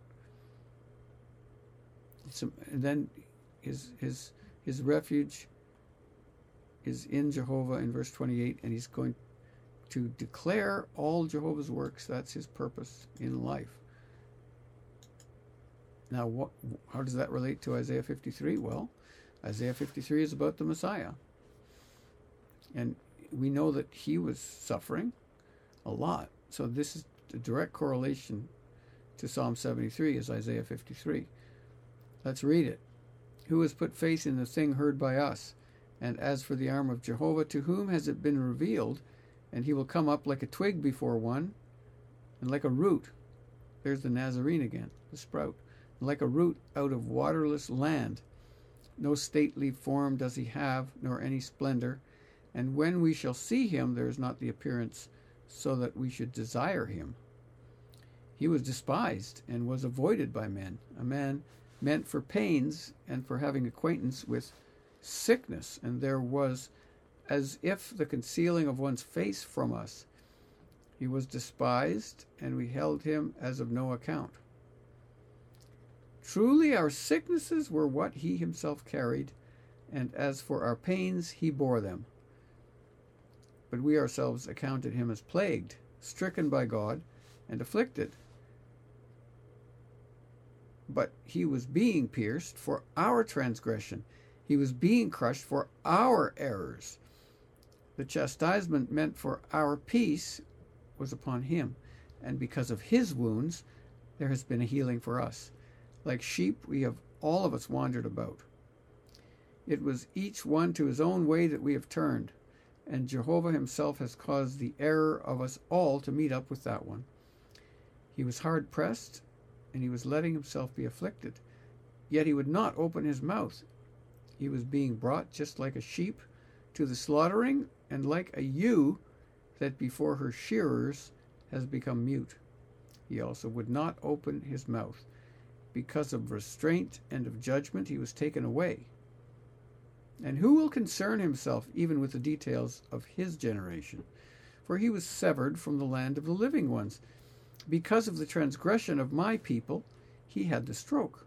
So, and then his his his refuge is in Jehovah in verse twenty-eight, and he's going to declare all Jehovah's works. That's his purpose in life. Now, what, how does that relate to Isaiah fifty-three? Well, Isaiah fifty-three is about the Messiah. And we know that he was suffering a lot. So this is a direct correlation to Psalm seventy-three is Isaiah fifty-three. Let's read it. Who has put faith in the thing heard by us? And as for the arm of Jehovah, to whom has it been revealed? And he will come up like a twig before one, and like a root. There's the Nazarene again, the sprout. Like a root out of waterless land. No stately form does he have, nor any splendor. And when we shall see him, there is not the appearance so that we should desire him. He was despised and was avoided by men, a man meant for pains and for having acquaintance with sickness. And there was as if the concealing of one's face from us. He was despised, and we held him as of no account. Truly our sicknesses were what he himself carried, and as for our pains, he bore them. But we ourselves accounted him as plagued, stricken by God, and afflicted. But he was being pierced for our transgression. He was being crushed for our errors. The chastisement meant for our peace was upon him, and because of his wounds, there has been a healing for us. Like sheep, we have all of us wandered about. It was each one to his own way that we have turned, and Jehovah himself has caused the error of us all to meet up with that one. He was hard pressed, and he was letting himself be afflicted, yet he would not open his mouth. He was being brought just like a sheep to the slaughtering, and like a ewe that before her shearers has become mute. He also would not open his mouth. Because of restraint and of judgment he was taken away. And who will concern himself even with the details of his generation? For he was severed from the land of the living ones. Because of the transgression of my people, he had the stroke.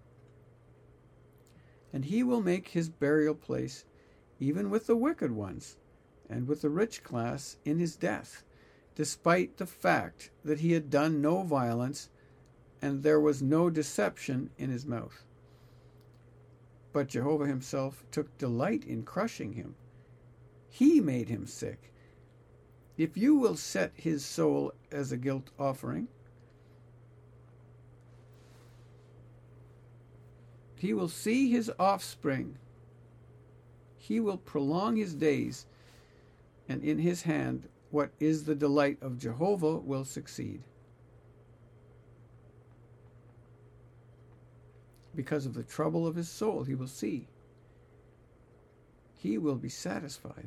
And he will make his burial place even with the wicked ones, and with the rich class in his death, despite the fact that he had done no violence, and there was no deception in his mouth. But Jehovah himself took delight in crushing him. He made him sick. If you will set his soul as a guilt offering, he will see his offspring. He will prolong his days, and in his hand what is the delight of Jehovah will succeed. Because of the trouble of his soul, he will see. He will be satisfied.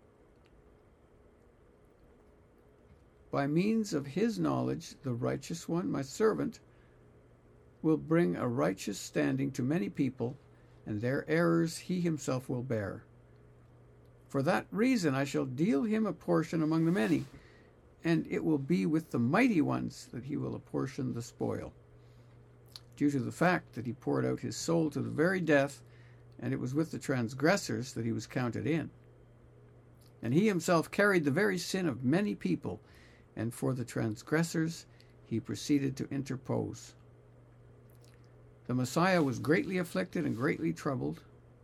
By means of his knowledge, the righteous one, my servant, will bring a righteous standing to many people, and their errors he himself will bear. For that reason I shall deal him a portion among the many, and it will be with the mighty ones that he will apportion the spoil, due to the fact that he poured out his soul to the very death, and it was with the transgressors that he was counted in. And he himself carried the very sin of many people, and for the transgressors he proceeded to interpose. The Messiah was greatly afflicted and greatly troubled,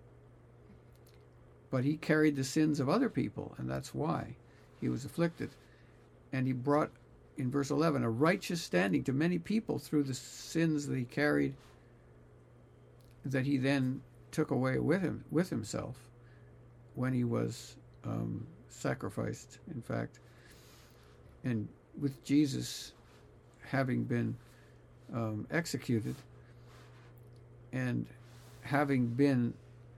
but he carried the sins of other people, and that's why he was afflicted. And he brought, in verse eleven, a righteous standing to many people through the sins that he carried, that he then took away with him, with himself, when he was um, sacrificed, in fact. And with Jesus having been um, executed, and having been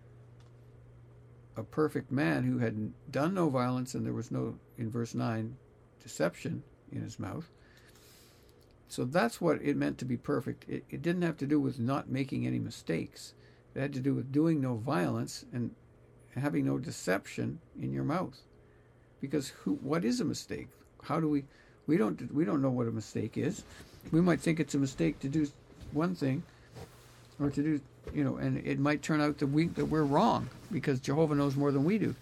a perfect man who had done no violence, and there was no, in verse nine, deception in his mouth. So that's what it meant to be perfect. It, it didn't have to do with not making any mistakes. It had to do with doing no violence and having no deception in your mouth. Because who, what is a mistake? How do we, we don't, we don't know what a mistake is. We might think it's a mistake to do one thing, or to do, you know, and it might turn out that we that we're wrong because Jehovah knows more than we do.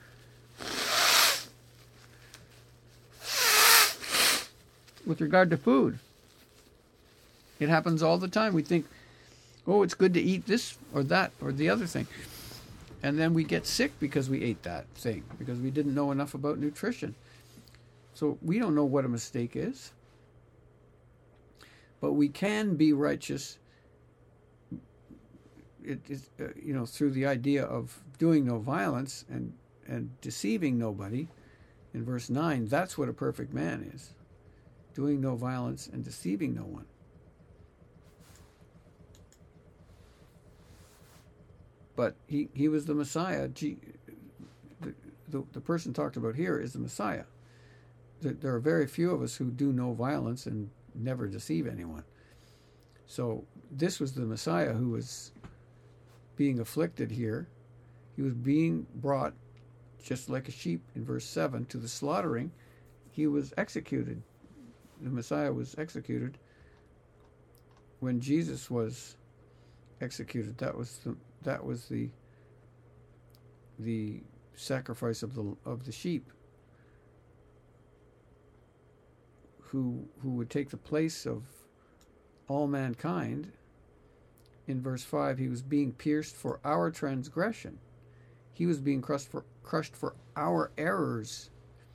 With regard to food, it happens all the time. We think, oh, it's good to eat this or that or the other thing. And then we get sick because we ate that thing, because we didn't know enough about nutrition. So we don't know what a mistake is. But we can be righteous, it is, uh, you know, through the idea of doing no violence and, and deceiving nobody. In verse nine, that's what a perfect man is. Doing no violence and deceiving no one. But he, he was the Messiah. G, the, the, the person talked about here is the Messiah. There, there are very few of us who do no violence and never deceive anyone. So this was the Messiah who was being afflicted here. He was being brought, just like a sheep in verse seven, to the slaughtering. He was executed. The Messiah was executed when Jesus was executed. That was the that was the the sacrifice of the of the sheep, who who would take the place of all mankind. In verse five, he was being pierced for our transgression. He was being crushed for crushed for our errors.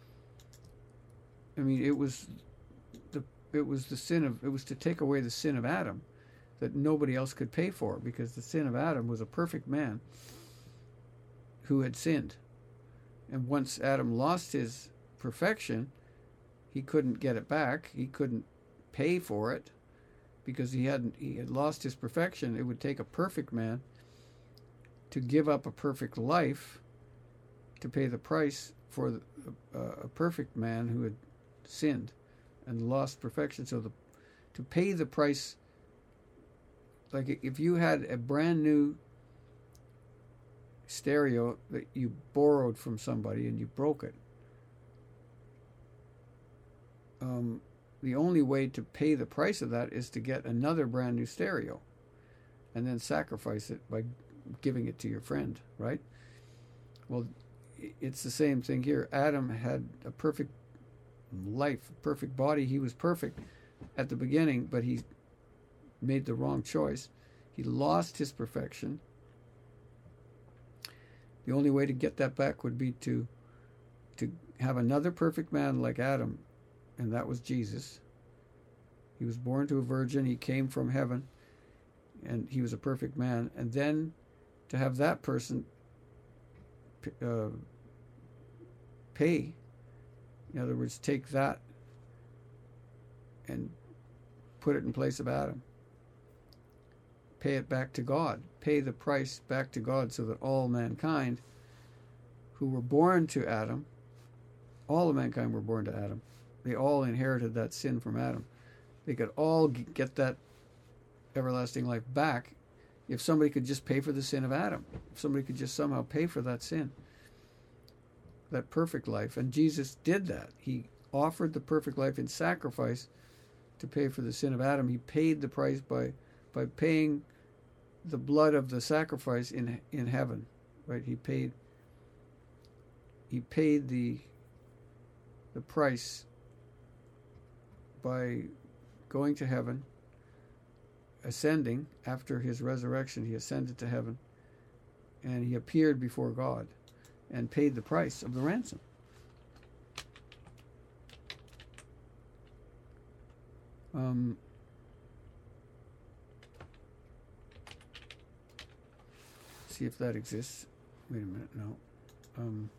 I mean, it was the it was the sin of it was to take away the sin of Adam that nobody else could pay for, because the sin of Adam was a perfect man who had sinned. And once Adam lost his perfection, he couldn't get it back. He couldn't pay for it because he hadn't he had lost his perfection. It would take a perfect man to give up a perfect life to pay the price for the, uh, a perfect man who had sinned and lost perfection. So the to pay the price, like if you had a brand new stereo that you borrowed from somebody and you broke it, um, the only way to pay the price of that is to get another brand new stereo and then sacrifice it by giving it to your friend, right? Well, it's the same thing here. Adam had a perfect life, a perfect body. He was perfect at the beginning, but he made the wrong choice. He lost his perfection. The only way to get that back would be to to have another perfect man like Adam, and that was Jesus. He was born to a virgin. He came from heaven, and he was a perfect man. And then to have that person uh, pay, in other words, take that and put it in place of Adam. Pay it back to God. Pay the price back to God so that all mankind who were born to Adam, all of mankind were born to Adam. They all inherited that sin from Adam. They could all get that everlasting life back if somebody could just pay for the sin of Adam. If somebody could just somehow pay for that sin, that perfect life. And Jesus did that. He offered the perfect life in sacrifice to pay for the sin of Adam. He paid the price by by paying the blood of the sacrifice in in heaven, right? He paid he paid the the price by going to heaven, ascending after his resurrection. He ascended to heaven, and he appeared before God and paid the price of the ransom. Um, see if that exists. Wait a minute, no. Um,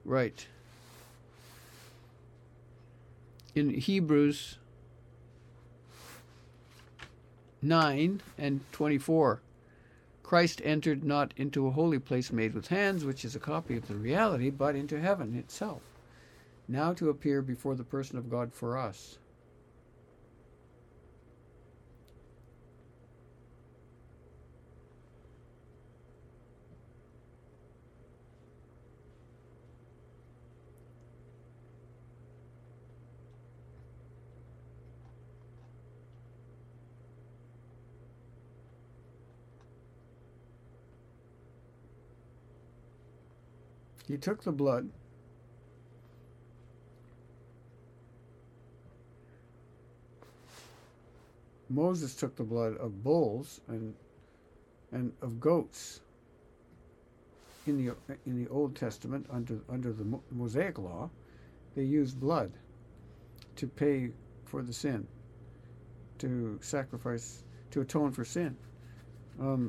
Right. In Hebrews nine and twenty-four, Christ entered not into a holy place made with hands, which is a copy of the reality, but into heaven itself, now to appear before the person of God for us. He took the blood, Moses took the blood of bulls and and of goats in the in the Old Testament under under the Mosaic law. They used blood to pay for the sin, to sacrifice, to atone for sin. Um,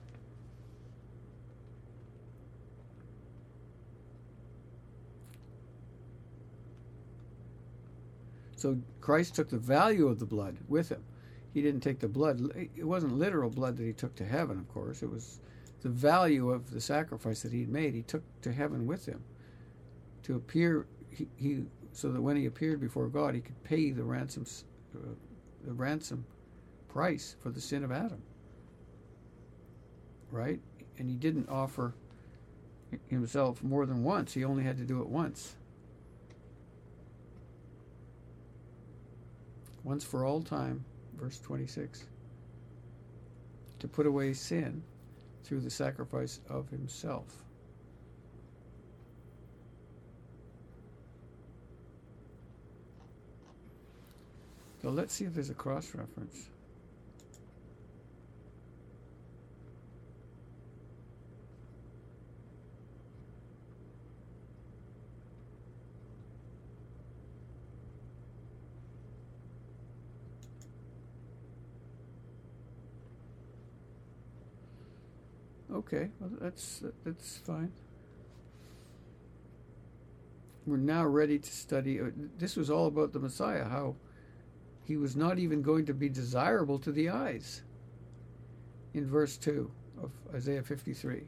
So Christ took the value of the blood with him. He didn't take the blood. It wasn't literal blood that he took to heaven, of course. It was the value of the sacrifice that he'd made. He took to heaven with him to appear, he, he so that when he appeared before God, he could pay the ransom, uh, the ransom price for the sin of Adam. Right? And he didn't offer himself more than once. He only had to do it once. Once for all time, verse twenty-six, to put away sin through the sacrifice of himself. So let's see if there's a cross-reference. Okay, well, that's that's fine. We're now ready to study. This was all about the Messiah, how he was not even going to be desirable to the eyes. In verse two of Isaiah fifty-three.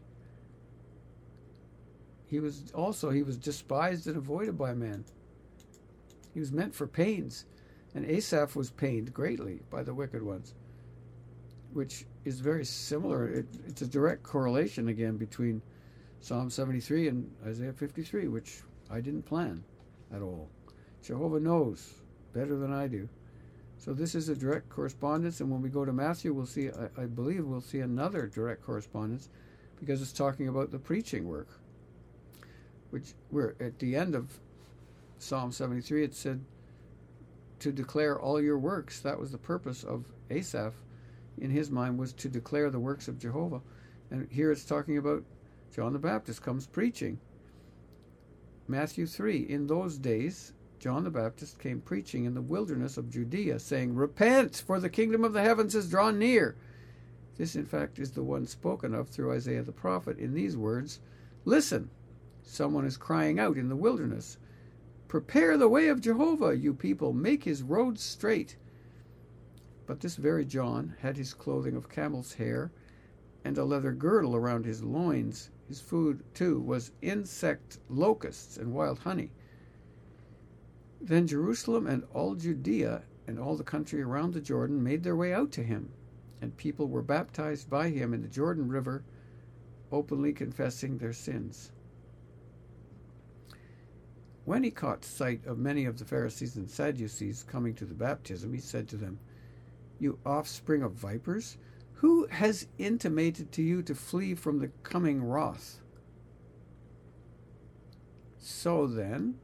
He was also, he was despised and avoided by men. He was meant for pains. And Asaph was pained greatly by the wicked ones, which is very similar. It, it's a direct correlation again between Psalm seventy-three and Isaiah fifty-three, which I didn't plan at all. Jehovah knows better than I do. So this is a direct correspondence, and when we go to Matthew, we'll see, I, I believe we'll see another direct correspondence, because it's talking about the preaching work, which we're at the end of Psalm seventy-three. It said to declare all your works. That was the purpose of Asaph. In his mind, was to declare the works of Jehovah. And here it's talking about John the Baptist comes preaching. Matthew three, in those days, John the Baptist came preaching in the wilderness of Judea, saying, repent, for the kingdom of the heavens has drawn near. This, in fact, is the one spoken of through Isaiah the prophet in these words, listen, someone is crying out in the wilderness, prepare the way of Jehovah, you people, make his roads straight. But this very John had his clothing of camel's hair and a leather girdle around his loins. His food, too, was insect locusts and wild honey. Then Jerusalem and all Judea and all the country around the Jordan made their way out to him, and people were baptized by him in the Jordan River, openly confessing their sins. When he caught sight of many of the Pharisees and Sadducees coming to the baptism, he said to them, you offspring of vipers, who has intimated to you to flee from the coming wrath? So then,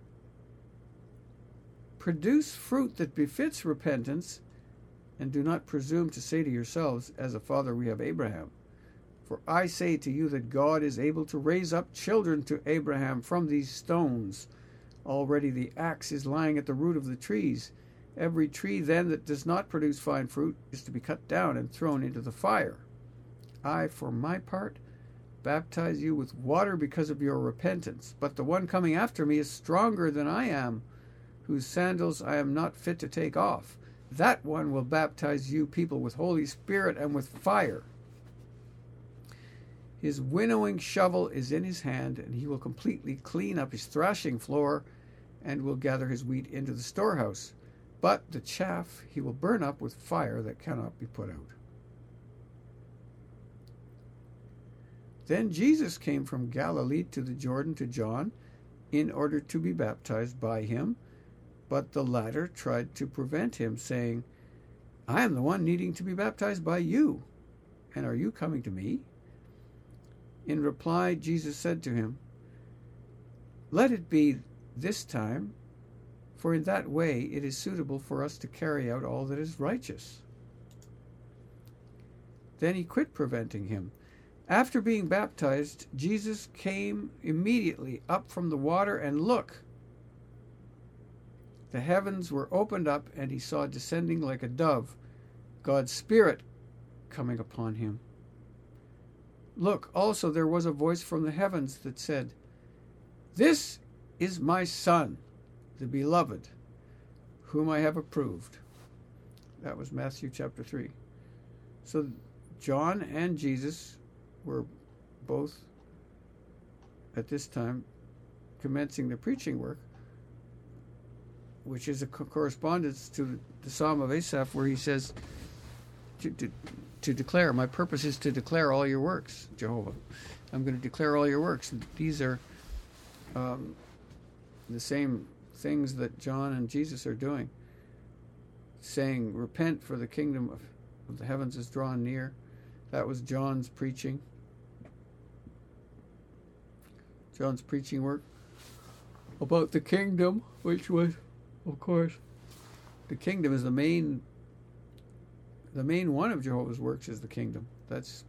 produce fruit that befits repentance, and do not presume to say to yourselves, as a father we have Abraham. For I say to you that God is able to raise up children to Abraham from these stones. Already the axe is lying at the root of the trees. Every tree then that does not produce fine fruit is to be cut down and thrown into the fire. I, for my part, baptize you with water because of your repentance. But the one coming after me is stronger than I am, whose sandals I am not fit to take off. That one will baptize you people with Holy Spirit and with fire. His winnowing shovel is in his hand, and he will completely clean up his thrashing floor and will gather his wheat into the storehouse. But the chaff he will burn up with fire that cannot be put out. Then Jesus came from Galilee to the Jordan to John in order to be baptized by him. But the latter tried to prevent him, saying, I am the one needing to be baptized by you, and are you coming to me? In reply, Jesus said to him, Let it be this time, for in that way it is suitable for us to carry out all that is righteous. Then he quit preventing him. After being baptized, Jesus came immediately up from the water, and look, the heavens were opened up, and he saw descending like a dove God's Spirit coming upon him. Look, also there was a voice from the heavens that said, This is my Son, the beloved, whom I have approved. That was Matthew chapter three. So John and Jesus were both, at this time, commencing the preaching work, which is a co- correspondence to the Psalm of Asaph, where he says, to, to, to declare, my purpose is to declare all your works, Jehovah. I'm going to declare all your works. And these are um, the same things that John and Jesus are doing, saying, repent, for the kingdom of, of the heavens is drawn near. That was John's preaching. John's preaching work about the kingdom, which was, of course, the kingdom is the main, the main one of Jehovah's works is the kingdom. That's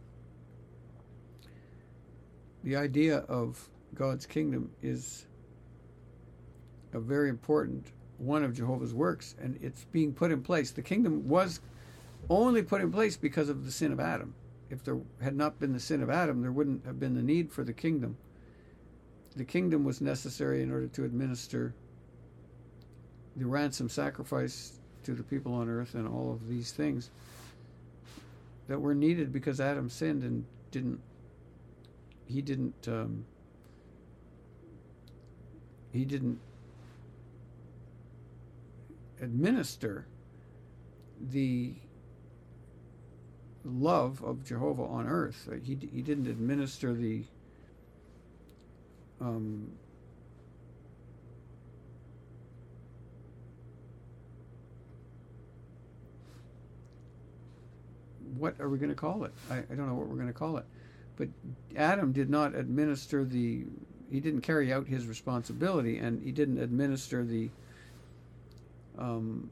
the idea of God's kingdom is a very important one of Jehovah's works, and it's being put in place. The kingdom was only put in place because of the sin of Adam. If there had not been the sin of Adam, there wouldn't have been the need for the kingdom. The kingdom was necessary in order to administer the ransom sacrifice to the people on earth and all of these things that were needed because Adam sinned and didn't he didn't um, he didn't administer the love of Jehovah on earth. He he didn't administer the um, what are we going to call it? I, I don't know what we're going to call it. But Adam did not administer the, he didn't carry out his responsibility, and he didn't administer the um,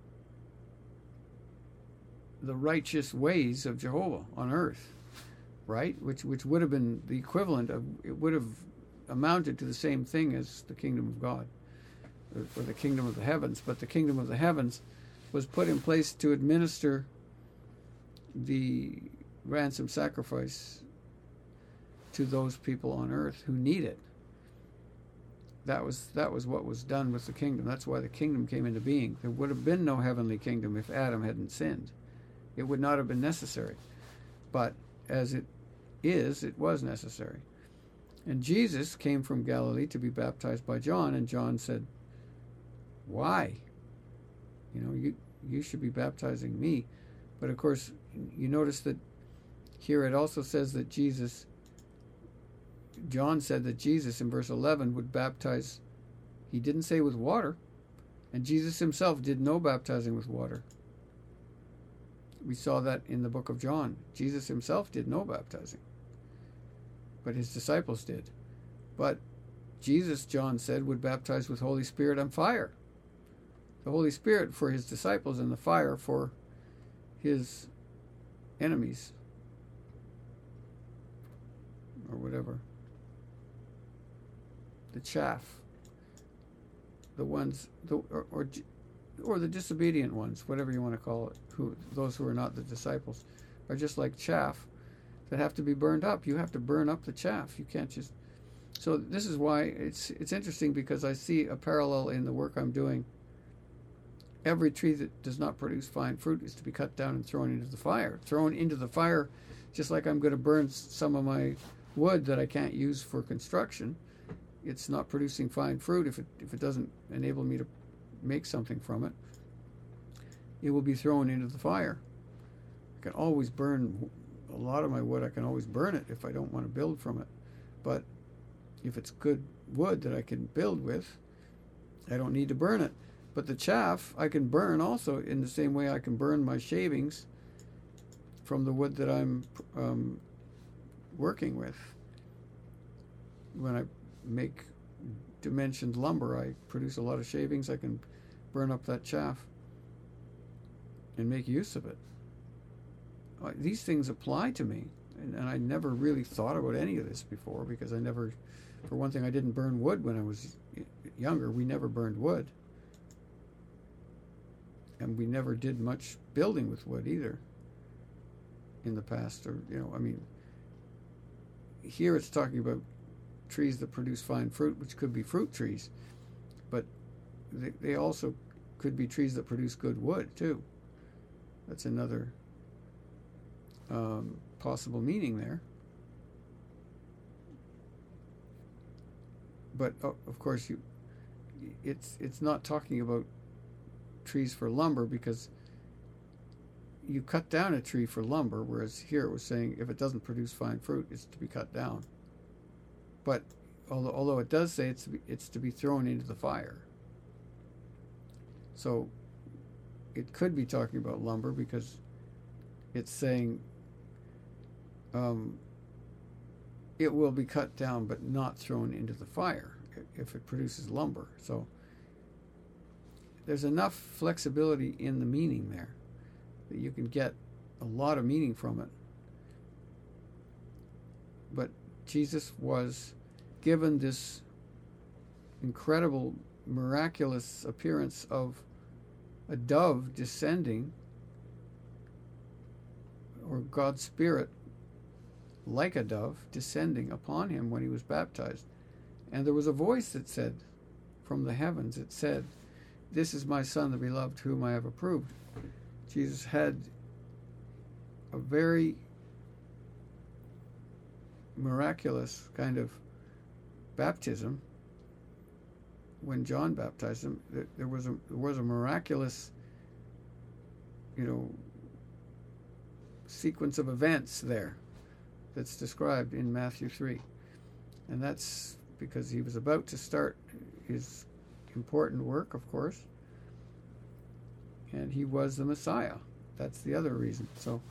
the righteous ways of Jehovah on earth, right? Which which would have been the equivalent of, it would have amounted to the same thing as the kingdom of God, or, or the kingdom of the heavens. But the kingdom of the heavens was put in place to administer the ransom sacrifice to those people on earth who need it. That was that was what was done with the kingdom. That's why the kingdom came into being. There would have been no heavenly kingdom if Adam hadn't sinned. It would not have been necessary. But as it is, it was necessary. And Jesus came from Galilee to be baptized by John, and John said, why? You know, you you should be baptizing me. But of course, you notice that here it also says that Jesus, John said that Jesus in verse eleven would baptize, he didn't say with water, and Jesus himself did no baptizing with water. We saw that in the book of John. Jesus himself did no baptizing, but his disciples did. But Jesus, John said, would baptize with Holy Spirit and fire. The Holy Spirit for his disciples and the fire for his enemies, or whatever. The chaff, the ones, the, or, or or the disobedient ones, whatever you want to call it, who those who are not the disciples, are just like chaff that have to be burned up. You have to burn up the chaff. You can't just... So this is why it's it's interesting, because I see a parallel in the work I'm doing. Every tree that does not produce fine fruit is to be cut down and thrown into the fire. Thrown into the fire, just like I'm going to burn some of my wood that I can't use for construction. It's not producing fine fruit if it if it doesn't enable me to make something from it. It will be thrown into the fire. I can always burn a lot of my wood. I can always burn it if I don't want to build from it. But if it's good wood that I can build with, I don't need to burn it. But the chaff I can burn also in the same way I can burn my shavings from the wood that I'm um, working with. When I make dimensioned lumber, I produce a lot of shavings. I can burn up that chaff and make use of it. Uh, these things apply to me, and, and I never really thought about any of this before, because I never, for one thing, I didn't burn wood when I was younger. We never burned wood. And we never did much building with wood either in the past. Or, you know, I mean, here it's talking about trees that produce fine fruit, which could be fruit trees, but they, they also could be trees that produce good wood too. That's another um, possible meaning there. But uh, of course, you, it's it's not talking about trees for lumber, because you cut down a tree for lumber, whereas here it was saying if it doesn't produce fine fruit, it's to be cut down. But although, although it does say it's to be, it's to be thrown into the fire. So it could be talking about lumber, because it's saying um, it will be cut down but not thrown into the fire if it produces lumber. So there's enough flexibility in the meaning there that you can get a lot of meaning from it. But Jesus was given this incredible, miraculous appearance of a dove descending, or God's Spirit, like a dove, descending upon him when he was baptized. And there was a voice that said, from the heavens, it said, "This is my Son, the beloved, whom I have approved." Jesus had a very miraculous kind of baptism when John baptized him. There was a there was a miraculous, you know, sequence of events there that's described in Matthew three, and that's because he was about to start his important work, of course, and he was the Messiah. That's the other reason. So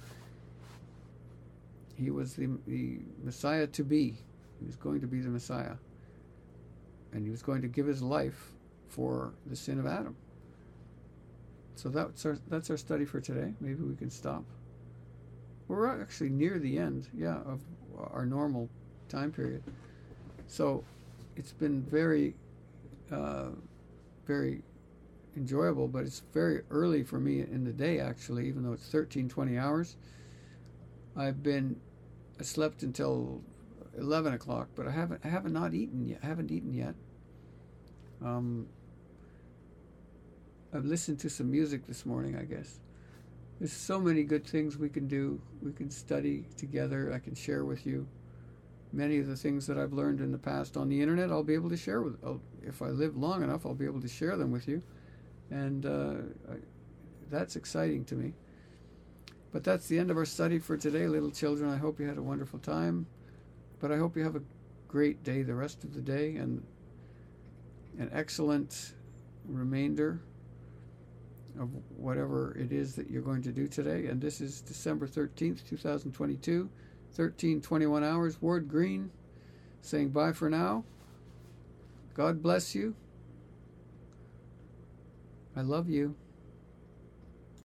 he was the the Messiah to be. He was going to be the Messiah, and he was going to give his life for the sin of Adam. So that's our that's our study for today. Maybe we can stop. We're actually near the end, yeah, of our normal time period. So it's been very, uh, very enjoyable, but it's very early for me in the day, actually, even though it's thirteen, twenty hours. I've been, I slept until eleven o'clock, but I haven't, I haven't not eaten yet. I haven't eaten yet. Um, I've listened to some music this morning, I guess. There's so many good things we can do. We can study together. I can share with you many of the things that I've learned in the past on the internet. I'll be able to share with, I'll, if I live long enough, I'll be able to share them with you. And uh, I, that's exciting to me. But that's the end of our study for today, little children. I hope you had a wonderful time. But I hope you have a great day the rest of the day, and an excellent remainder of whatever it is that you're going to do today. And this is December thirteenth, twenty twenty-two, thirteen twenty-one hours. Ward Green saying bye for now. God bless you. I love you.